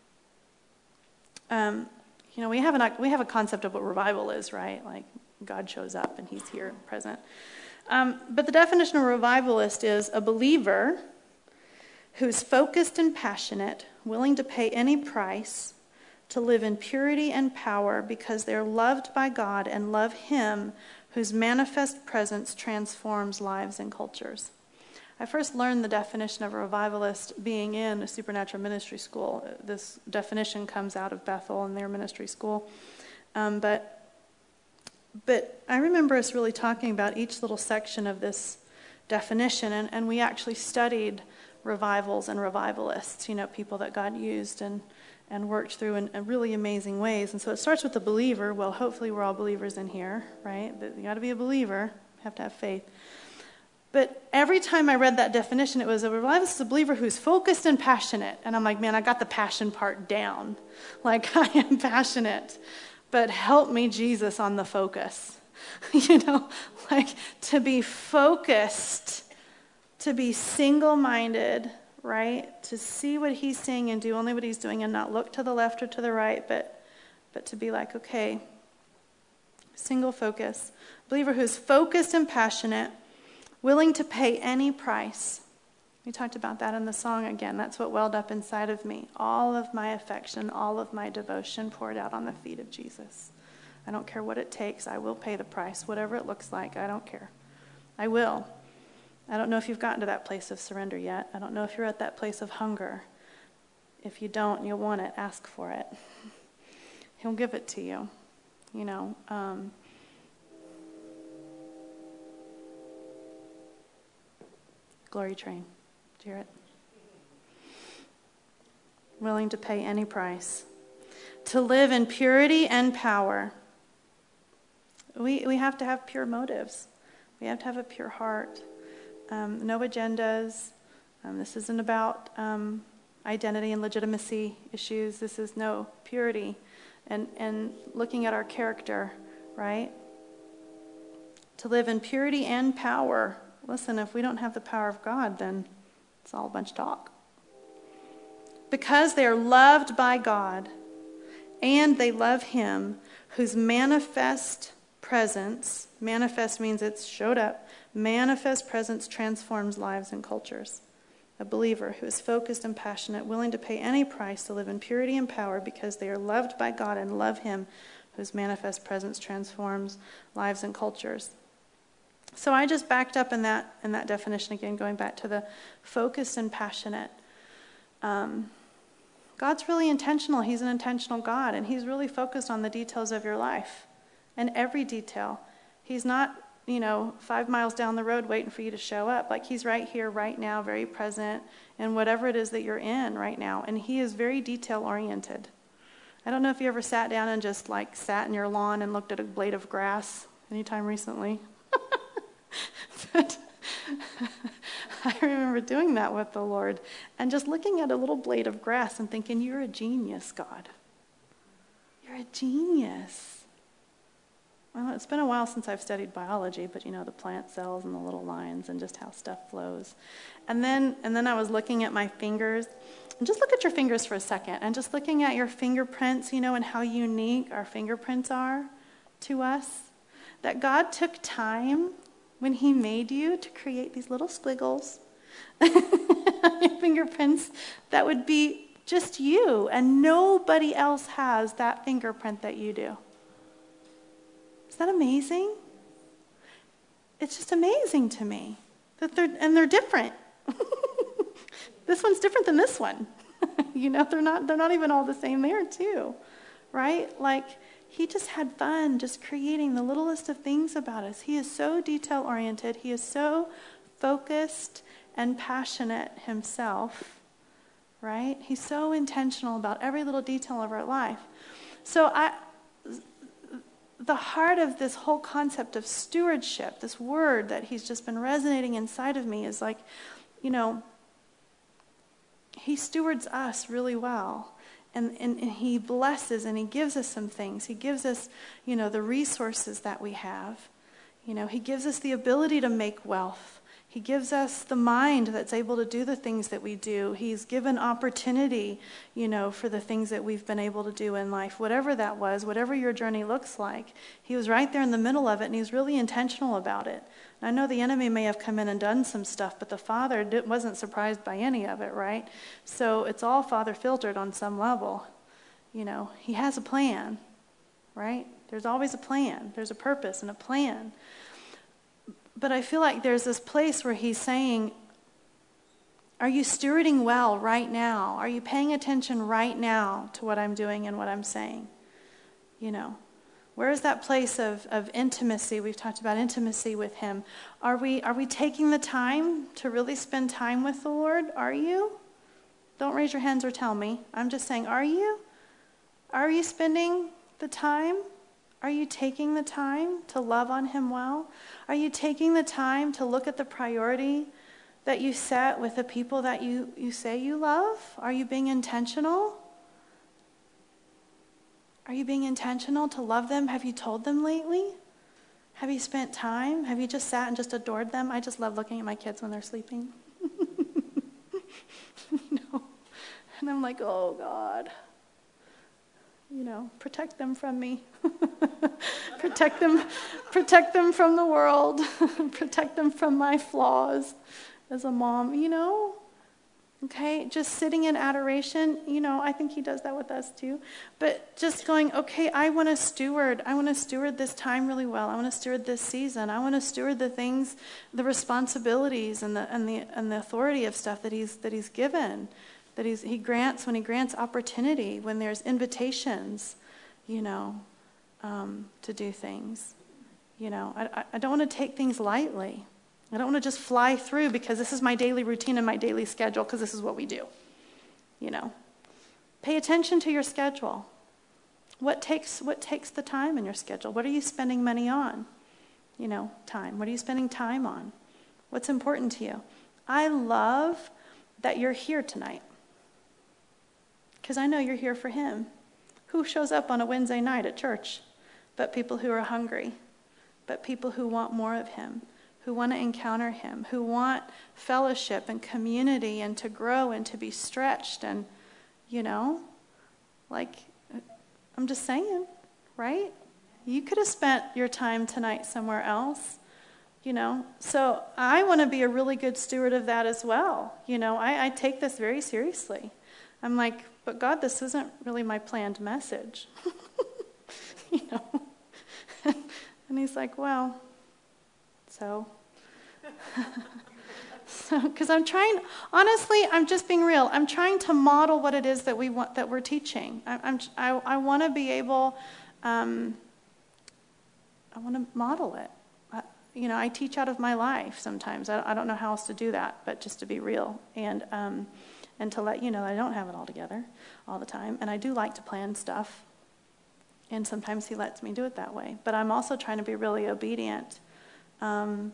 um, you know, we have, an, we have a concept of what revival is, right? Like God shows up and he's here present. Um, but the definition of a revivalist is a believer who's focused and passionate, willing to pay any price to live in purity and power because they're loved by God and love him, whose manifest presence transforms lives and cultures. I first learned the definition of a revivalist being in a supernatural ministry school. This definition comes out of Bethel and their ministry school. Um, but But I remember us really talking about each little section of this definition, and, and we actually studied revivals and revivalists, you know, people that God used and, and worked through in, in really amazing ways. And so it starts with the believer. Well, hopefully we're all believers in here, right? But you got to be a believer. You have to have faith. But every time I read that definition, it was a revivalist is a believer who's focused and passionate. And I'm like, man, I got the passion part down. Like, I am passionate. But help me, Jesus, on the focus. You know, like to be focused, to be single-minded, right? To see what he's saying and do only what he's doing and not look to the left or to the right, but but to be like, okay, single focus. Believer who's focused and passionate, willing to pay any price. We talked about that in the song again. That's what welled up inside of me. All of my affection, all of my devotion poured out on the feet of Jesus. I don't care what it takes. I will pay the price, whatever it looks like. I don't care. I will. I don't know if you've gotten to that place of surrender yet. I don't know if you're at that place of hunger. If you don't and you want it, ask for it. He'll give it to you. You know, um, Glory Train. Did you hear it? Willing to pay any price. To live in purity and power. We we have to have pure motives. We have to have a pure heart. Um, no agendas. Um, this isn't about um, identity and legitimacy issues. This is no purity and, and looking at our character, right? To live in purity and power. Listen, if we don't have the power of God, then it's all a bunch of talk. Because they are loved by God and they love him, whose manifest presence, manifest means it's showed up, manifest presence transforms lives and cultures. A believer who is focused and passionate, willing to pay any price to live in purity and power because they are loved by God and love him, whose manifest presence transforms lives and cultures. So I just backed up in that in that definition again, going back to the focused and passionate. Um, God's really intentional. He's an intentional God, and he's really focused on the details of your life and every detail. He's not, you know, five miles down the road waiting for you to show up. Like he's right here, right now, very present in whatever it is that you're in right now. And he is very detail-oriented. I don't know if you ever sat down and just like sat in your lawn and looked at a blade of grass anytime recently. But I remember doing that with the Lord and just looking at a little blade of grass and thinking, you're a genius, God. You're a genius. Well, it's been a while since I've studied biology, but you know, the plant cells and the little lines and just how stuff flows. And then and then I was looking at my fingers. And just look at your fingers for a second and just looking at your fingerprints, you know, and how unique our fingerprints are to us. that God took time when he made you to create these little squiggles on your fingerprints that would be just you, and nobody else has that fingerprint that you do. Is that amazing? It's just amazing to me that they're, and they're different. This one's different than this one. You know, they're not, they're not even all the same there too, right? Like, he just had fun just creating the littlest of things about us. He is so detail-oriented. He is so focused and passionate himself, right? He's so intentional about every little detail of our life. So I, the heart of this whole concept of stewardship, this word that he's just been resonating inside of me is like, you know, he stewards us really well. And, and, and he blesses and he gives us some things. He gives us, you know, the resources that we have. You know, he gives us the ability to make wealth. He gives us the mind that's able to do the things that we do. He's given opportunity, you know, for the things that we've been able to do in life, whatever that was, whatever your journey looks like. He was right there in the middle of it, and he was really intentional about it. And I know the enemy may have come in and done some stuff, but the Father did, wasn't surprised by any of it, right? So it's all Father-filtered on some level. You know, he has a plan, right? There's always a plan. There's a purpose and a plan. But I feel like there's this place where he's saying, are you stewarding well right now? Are you paying attention right now to what I'm doing and what I'm saying? You know, where is that place of, of intimacy? We've talked about intimacy with him. Are we, are we taking the time to really spend time with the Lord? Are you? Don't raise your hands or tell me. I'm just saying, are you? Are you spending the time? Are you taking the time to love on him well? Are you taking the time to look at the priority that you set with the people that you, you say you love? Are you being intentional? Are you being intentional to love them? Have you told them lately? Have you spent time? Have you just sat and just adored them? I just love looking at my kids when they're sleeping. You know? And I'm like, oh, God. You know, protect them from me. protect them, protect them from the world. Protect them from my flaws as a mom, you know? Okay, just sitting in adoration, you know, I think he does that with us too. But just going, okay, I want to steward. I want to steward this time really well. I want to steward this season. I want to steward the things, the responsibilities and the and the and the authority of stuff that he's that he's given. That he's, he grants, when he grants opportunity, when there's invitations, you know, um, to do things. You know, I, I don't want to take things lightly. I don't want to just fly through because this is my daily routine and my daily schedule because this is what we do. You know, pay attention to your schedule. What takes, what takes the time in your schedule? What are you spending money on? You know, time. What are you spending time on? What's important to you? I love that you're here tonight. Because I know you're here for him. Who shows up on a Wednesday night at church? But people who are hungry. But people who want more of him. Who want to encounter him. Who want fellowship and community and to grow and to be stretched. And, you know, like, I'm just saying, right? You could have spent your time tonight somewhere else. You know, so I want to be a really good steward of that as well. You know, I, I take this very seriously. I'm like, but God, this isn't really my planned message. You know? And he's like, well, so. So, because I'm trying, honestly, I'm just being real. I'm trying to model what it is that we want, that we're teaching. I, I'm, I, I want to be able, um, I want to model it. I, you know, I teach out of my life sometimes. I, I don't know how else to do that, but just to be real. And, um, and to let you know I don't have it all together all the time. And I do like to plan stuff. And sometimes he lets me do it that way. But I'm also trying to be really obedient um,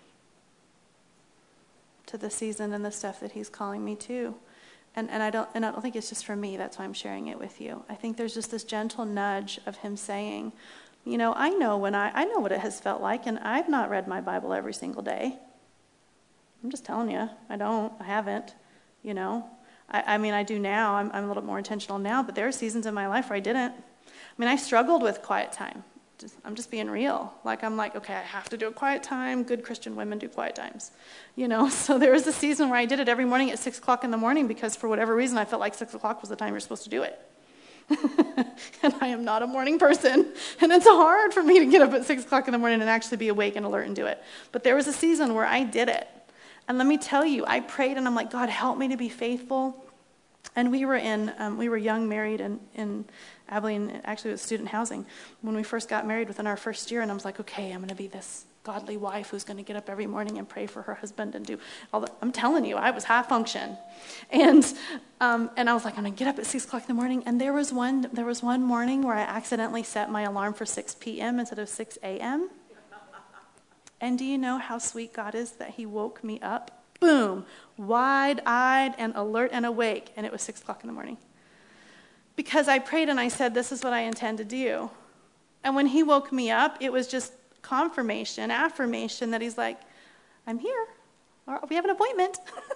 to the season and the stuff that he's calling me to. And and I don't and I don't think it's just for me. That's why I'm sharing it with you. I think there's just this gentle nudge of him saying, you know, I know when I I know what it has felt like, and I've not read my Bible every single day. I'm just telling you, I don't. I haven't. You know, I, I mean, I do now. I'm, I'm a little more intentional now, but there are seasons in my life where I didn't. I mean, I struggled with quiet time, just, I'm just being real. Like, I'm like, okay, I have to do a quiet time. Good Christian women do quiet times. You know, so there was a season where I did it every morning at six o'clock in the morning because for whatever reason I felt like six o'clock was the time you're supposed to do it. And I am not a morning person. And it's hard for me to get up at six o'clock in the morning and actually be awake and alert and do it. But there was a season where I did it. And let me tell you, I prayed and I'm like, God, help me to be faithful. And we were in, um, we were young, married in, in Abilene, actually it was student housing, when we first got married within our first year. And I was like, okay, I'm going to be this godly wife who's going to get up every morning and pray for her husband and do all the, I'm telling you, I was high function. And um, and I was like, I'm going to get up at six o'clock in the morning. And there was one there was one morning where I accidentally set my alarm for six p.m. instead of six a.m. And do you know how sweet God is that he woke me up? Boom, wide-eyed and alert and awake. And it was six o'clock in the morning. Because I prayed and I said, this is what I intend to do. And when he woke me up, it was just confirmation, affirmation that he's like, I'm here. Or we have an appointment.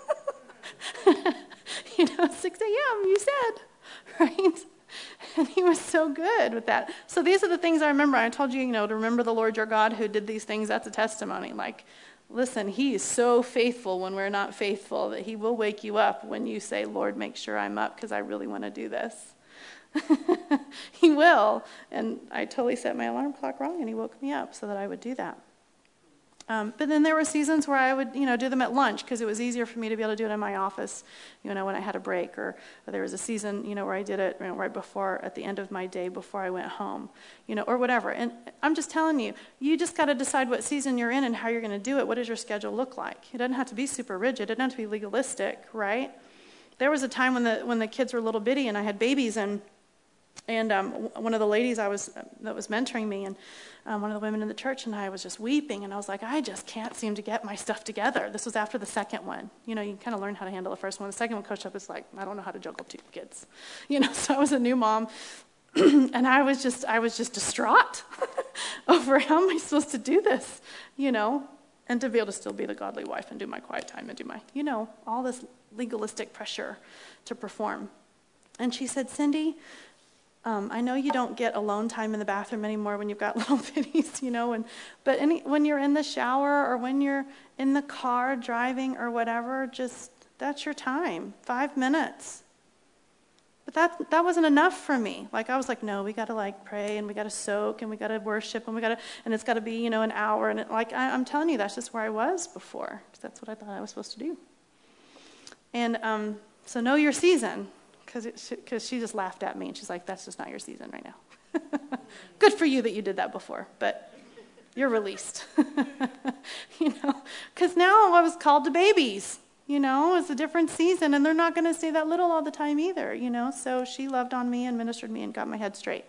You know, six a.m. you said, right? And he was so good with that. So these are the things I remember. I told you, you know, to remember the Lord your God who did these things. That's a testimony. Like, listen, he is so faithful when we're not faithful that he will wake you up when you say, Lord, make sure I'm up because I really want to do this. He will. And I totally set my alarm clock wrong and he woke me up so that I would do that. Um, but then there were seasons where I would, you know, do them at lunch because it was easier for me to be able to do it in my office, you know, when I had a break. Or, or there was a season, you know, where I did it you know, right before, at the end of my day before I went home, you know, or whatever. And I'm just telling you, you just got to decide what season you're in and how you're going to do it. What does your schedule look like? It doesn't have to be super rigid. It doesn't have to be legalistic, right? There was a time when the when the kids were little bitty and I had babies and And um, one of the ladies I was that was mentoring me, and um, one of the women in the church, and I was just weeping, and I was like, I just can't seem to get my stuff together. This was after the second one. You know, you kind of learn how to handle the first one. The second one, Coach Up is like, I don't know how to juggle two kids. You know, so I was a new mom, and I was just, I was just distraught over how am I supposed to do this, you know, and to be able to still be the godly wife and do my quiet time and do my, you know, all this legalistic pressure to perform. And she said, Cindy, Um, I know you don't get alone time in the bathroom anymore when you've got little bitties, you know, and but any, when you're in the shower or when you're in the car driving or whatever, just that's your time, five minutes. But that that wasn't enough for me. Like I was like, no, we got to like pray and we got to soak and we got to worship and we got to, and it's got to be, you know, an hour. And it, like I, I'm telling you, that's just where I was before. That's what I thought I was supposed to do. And um, so know your season. Because she just laughed at me, and she's like, that's just not your season right now. Good for you that you did that before, but you're released. You know, because now I was called to babies, you know, it's a different season, and they're not going to stay that little all the time either, you know, so she loved on me and ministered me and got my head straight.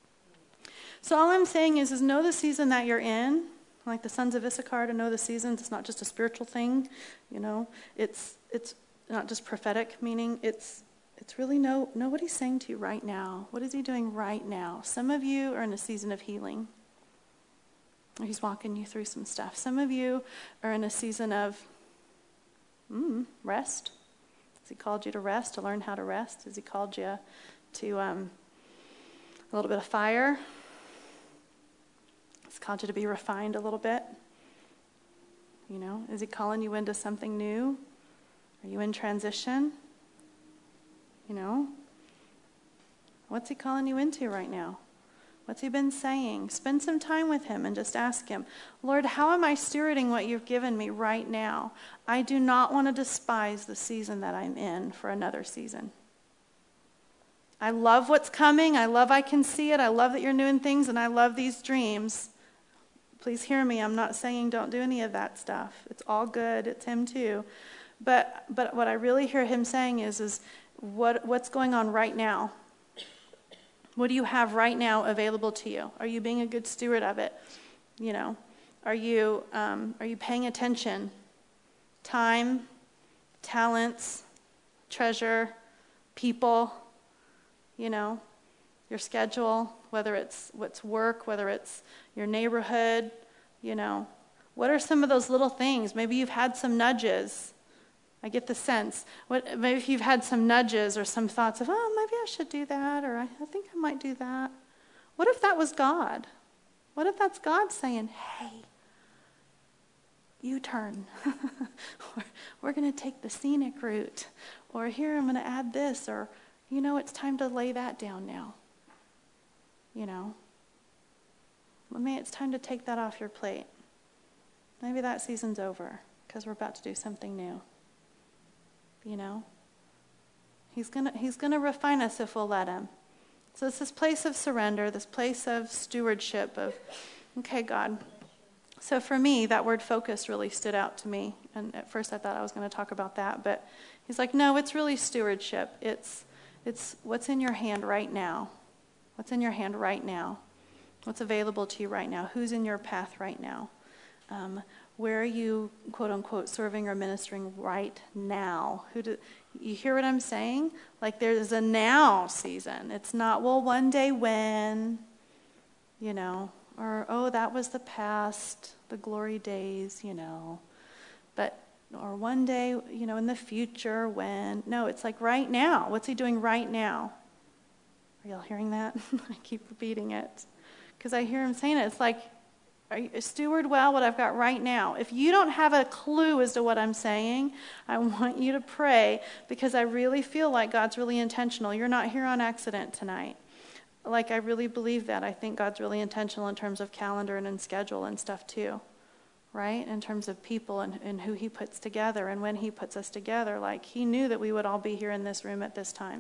So all I'm saying is, is know the season that you're in, like the sons of Issachar to know the seasons. It's not just a spiritual thing, you know, it's it's not just prophetic, meaning it's It's really know, know what he's saying to you right now. What is he doing right now? Some of you are in a season of healing. He's walking you through some stuff. Some of you are in a season of mm, rest. Has he called you to rest, to learn how to rest? Has he called you to um, a little bit of fire? Has he called you to be refined a little bit? You know, is he calling you into something new? Are you in transition? You know, what's he calling you into right now? What's he been saying? Spend some time with him and just ask him, Lord, how am I stewarding what you've given me right now? I do not want to despise the season that I'm in for another season. I love what's coming. I love I can see it. I love that you're doing things, and I love these dreams. Please hear me. I'm not saying don't do any of that stuff. It's all good. It's him too. But but what I really hear him saying is, is What what's going on right now? What do you have right now available to you? Are you being a good steward of it? You know, are you um, are you paying attention? Time, talents, treasure, people. You know, your schedule, whether it's what's work, whether it's your neighborhood. You know, what are some of those little things? Maybe you've had some nudges. I get the sense. What, maybe if you've had some nudges or some thoughts of, oh, maybe I should do that, or I, I think I might do that. What if that was God? What if that's God saying, hey, U-turn. Or we're going to take the scenic route. Or here I'm going to add this. Or, you know, it's time to lay that down now. You know. Well, maybe it's time to take that off your plate. Maybe that season's over because we're about to do something new. You know. He's going to he's going to refine us if we'll let him. So it's this place of surrender, this place of stewardship of, okay, God. So for me, that word focus really stood out to me. And at first I thought I was going to talk about that. But he's like, no, it's really stewardship. It's it's what's in your hand right now. What's in your hand right now? What's available to you right now? Who's in your path right now? Um, where are you, quote unquote, serving or ministering right now? Who do, you hear what I'm saying? Like there's a now season. It's not, well, one day when, you know, or, oh, that was the past, the glory days, you know. But, or one day, you know, in the future when. No, it's like right now. What's he doing right now? Are y'all hearing that? I keep repeating it. Because I hear him saying it. It's like, are you, steward well what I've got right now. If you don't have a clue as to what I'm saying, I want you to pray because I really feel like God's really intentional. You're not here on accident tonight. Like I really believe that. I think God's really intentional in terms of calendar and in schedule and stuff too. Right? In terms of people and, and who he puts together and when he puts us together. Like he knew that we would all be here in this room at this time.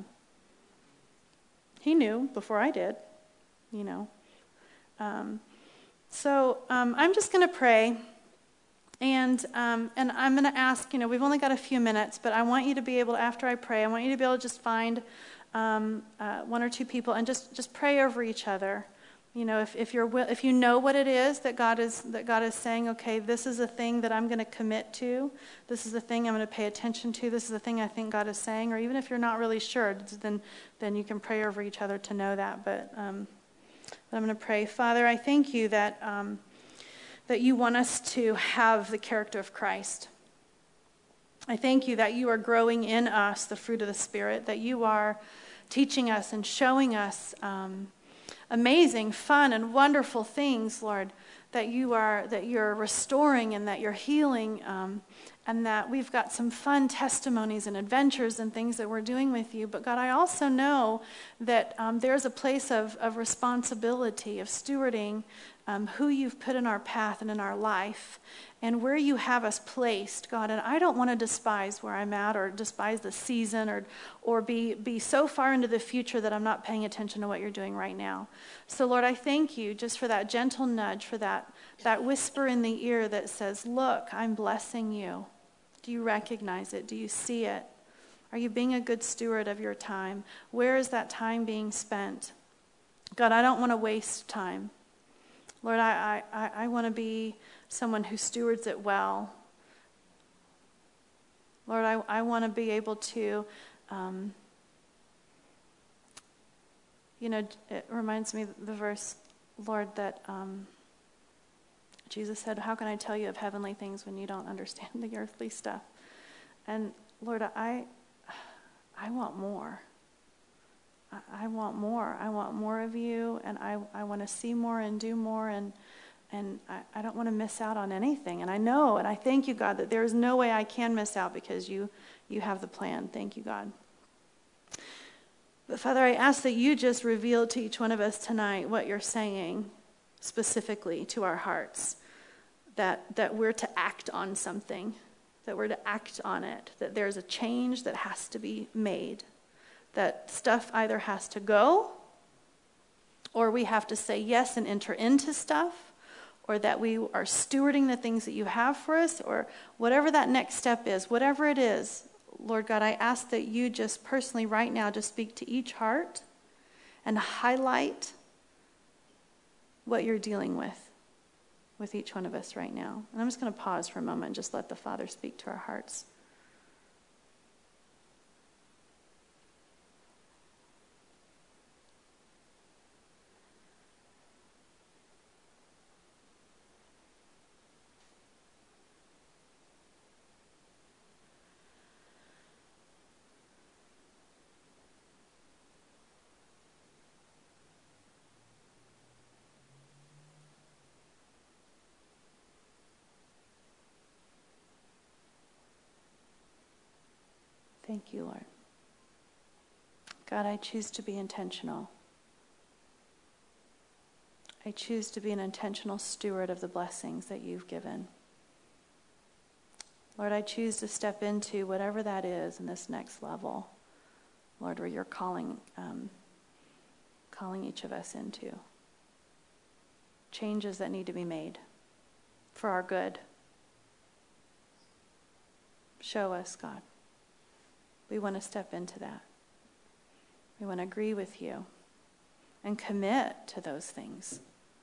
He knew before I did, you know. Um, So um, I'm just going to pray, and um, and I'm going to ask, you know, we've only got a few minutes, but I want you to be able to, after I pray, I want you to be able to just find um, uh, one or two people and just, just pray over each other. You know, if, if you're if you know what it is that God is that God is saying, okay, this is a thing that I'm going to commit to. This is a thing I'm going to pay attention to. This is the thing I think God is saying. Or even if you're not really sure, then then you can pray over each other to know that. But. Um, But I'm going to pray. Father, I thank you that um, that you want us to have the character of Christ. I thank you that you are growing in us the fruit of the Spirit, that you are teaching us and showing us um, amazing, fun, and wonderful things, Lord, that you are that you're restoring and that you're healing, um, and that we've got some fun testimonies and adventures and things that we're doing with you. But God, I also know that um, there's a place of, of responsibility, of stewarding um, who you've put in our path and in our life and where you have us placed, God. And I don't want to despise where I'm at or despise the season or or be, be so far into the future that I'm not paying attention to what you're doing right now. So, Lord, I thank you just for that gentle nudge, for that, that whisper in the ear that says, look, I'm blessing you. Do you recognize it? Do you see it? Are you being a good steward of your time? Where is that time being spent? God, I don't want to waste time. Lord, I, I, I want to be someone who stewards it well. Lord, I, I want to be able to, um, you know, it reminds me of the verse, Lord, that um, Jesus said, how can I tell you of heavenly things when you don't understand the earthly stuff? And Lord, I I want more. I, I want more. I want more of you, and I, I want to see more and do more, and and I, I don't want to miss out on anything. And I know, and I thank you, God, that there is no way I can miss out because you you have the plan. Thank you, God. But Father, I ask that you just reveal to each one of us tonight what you're saying specifically to our hearts, that that we're to act on something, that we're to act on it, that there's a change that has to be made, that stuff either has to go, or we have to say yes and enter into stuff, or that we are stewarding the things that you have for us, or whatever that next step is, whatever it is. Lord God, I ask that you just personally right now just speak to each heart and highlight what you're dealing with, with each one of us right now. And I'm just going to pause for a moment and just let the Father speak to our hearts. Thank you, Lord. God, I choose to be intentional. I choose to be an intentional steward of the blessings that you've given. Lord, I choose to step into whatever that is in this next level, Lord, where you're calling, um, calling each of us into. Changes that need to be made for our good. Show us, God. We want to step into that. We want to agree with you and commit to those things.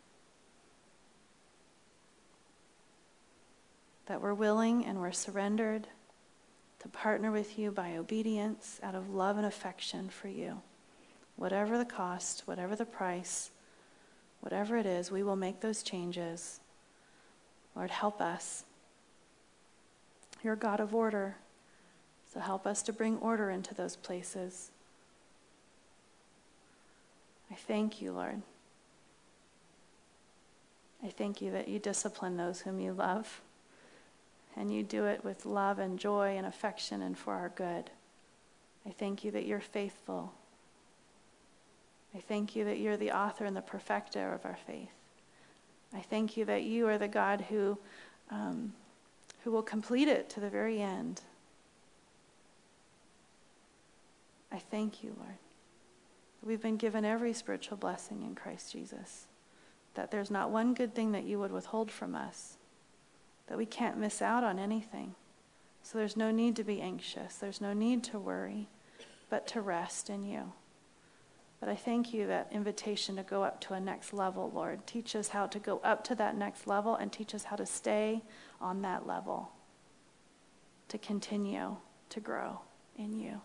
That we're willing and we're surrendered to partner with you by obedience out of love and affection for you. Whatever the cost, whatever the price, whatever it is, we will make those changes. Lord, help us. You're a God of order, so help us to bring order into those places. I thank you, Lord. I thank you that you discipline those whom you love, and you do it with love and joy and affection and for our good. I thank you that you're faithful. I thank you that you're the author and the perfecter of our faith. I thank you that you are the God who, um, who will complete it to the very end. I thank you, Lord. We've been given every spiritual blessing in Christ Jesus, that there's not one good thing that you would withhold from us, that we can't miss out on anything. So there's no need to be anxious. There's no need to worry, but to rest in you. But I thank you that invitation to go up to a next level, Lord. Teach us how to go up to that next level and teach us how to stay on that level, to continue to grow in you.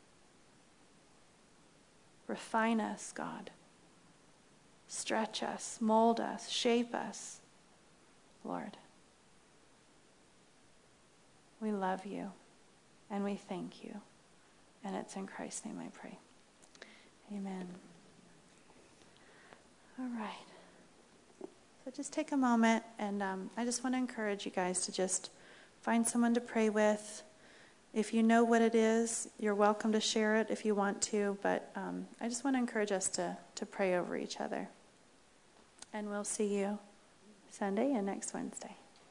Refine us, God. Stretch us, mold us, shape us, Lord. We love you and we thank you. And it's in Christ's name I pray. Amen. All right. So just take a moment, and um, I just want to encourage you guys to just find someone to pray with. If you know what it is, you're welcome to share it if you want to, but um, I just want to encourage us to, to pray over each other. And we'll see you Sunday and next Wednesday.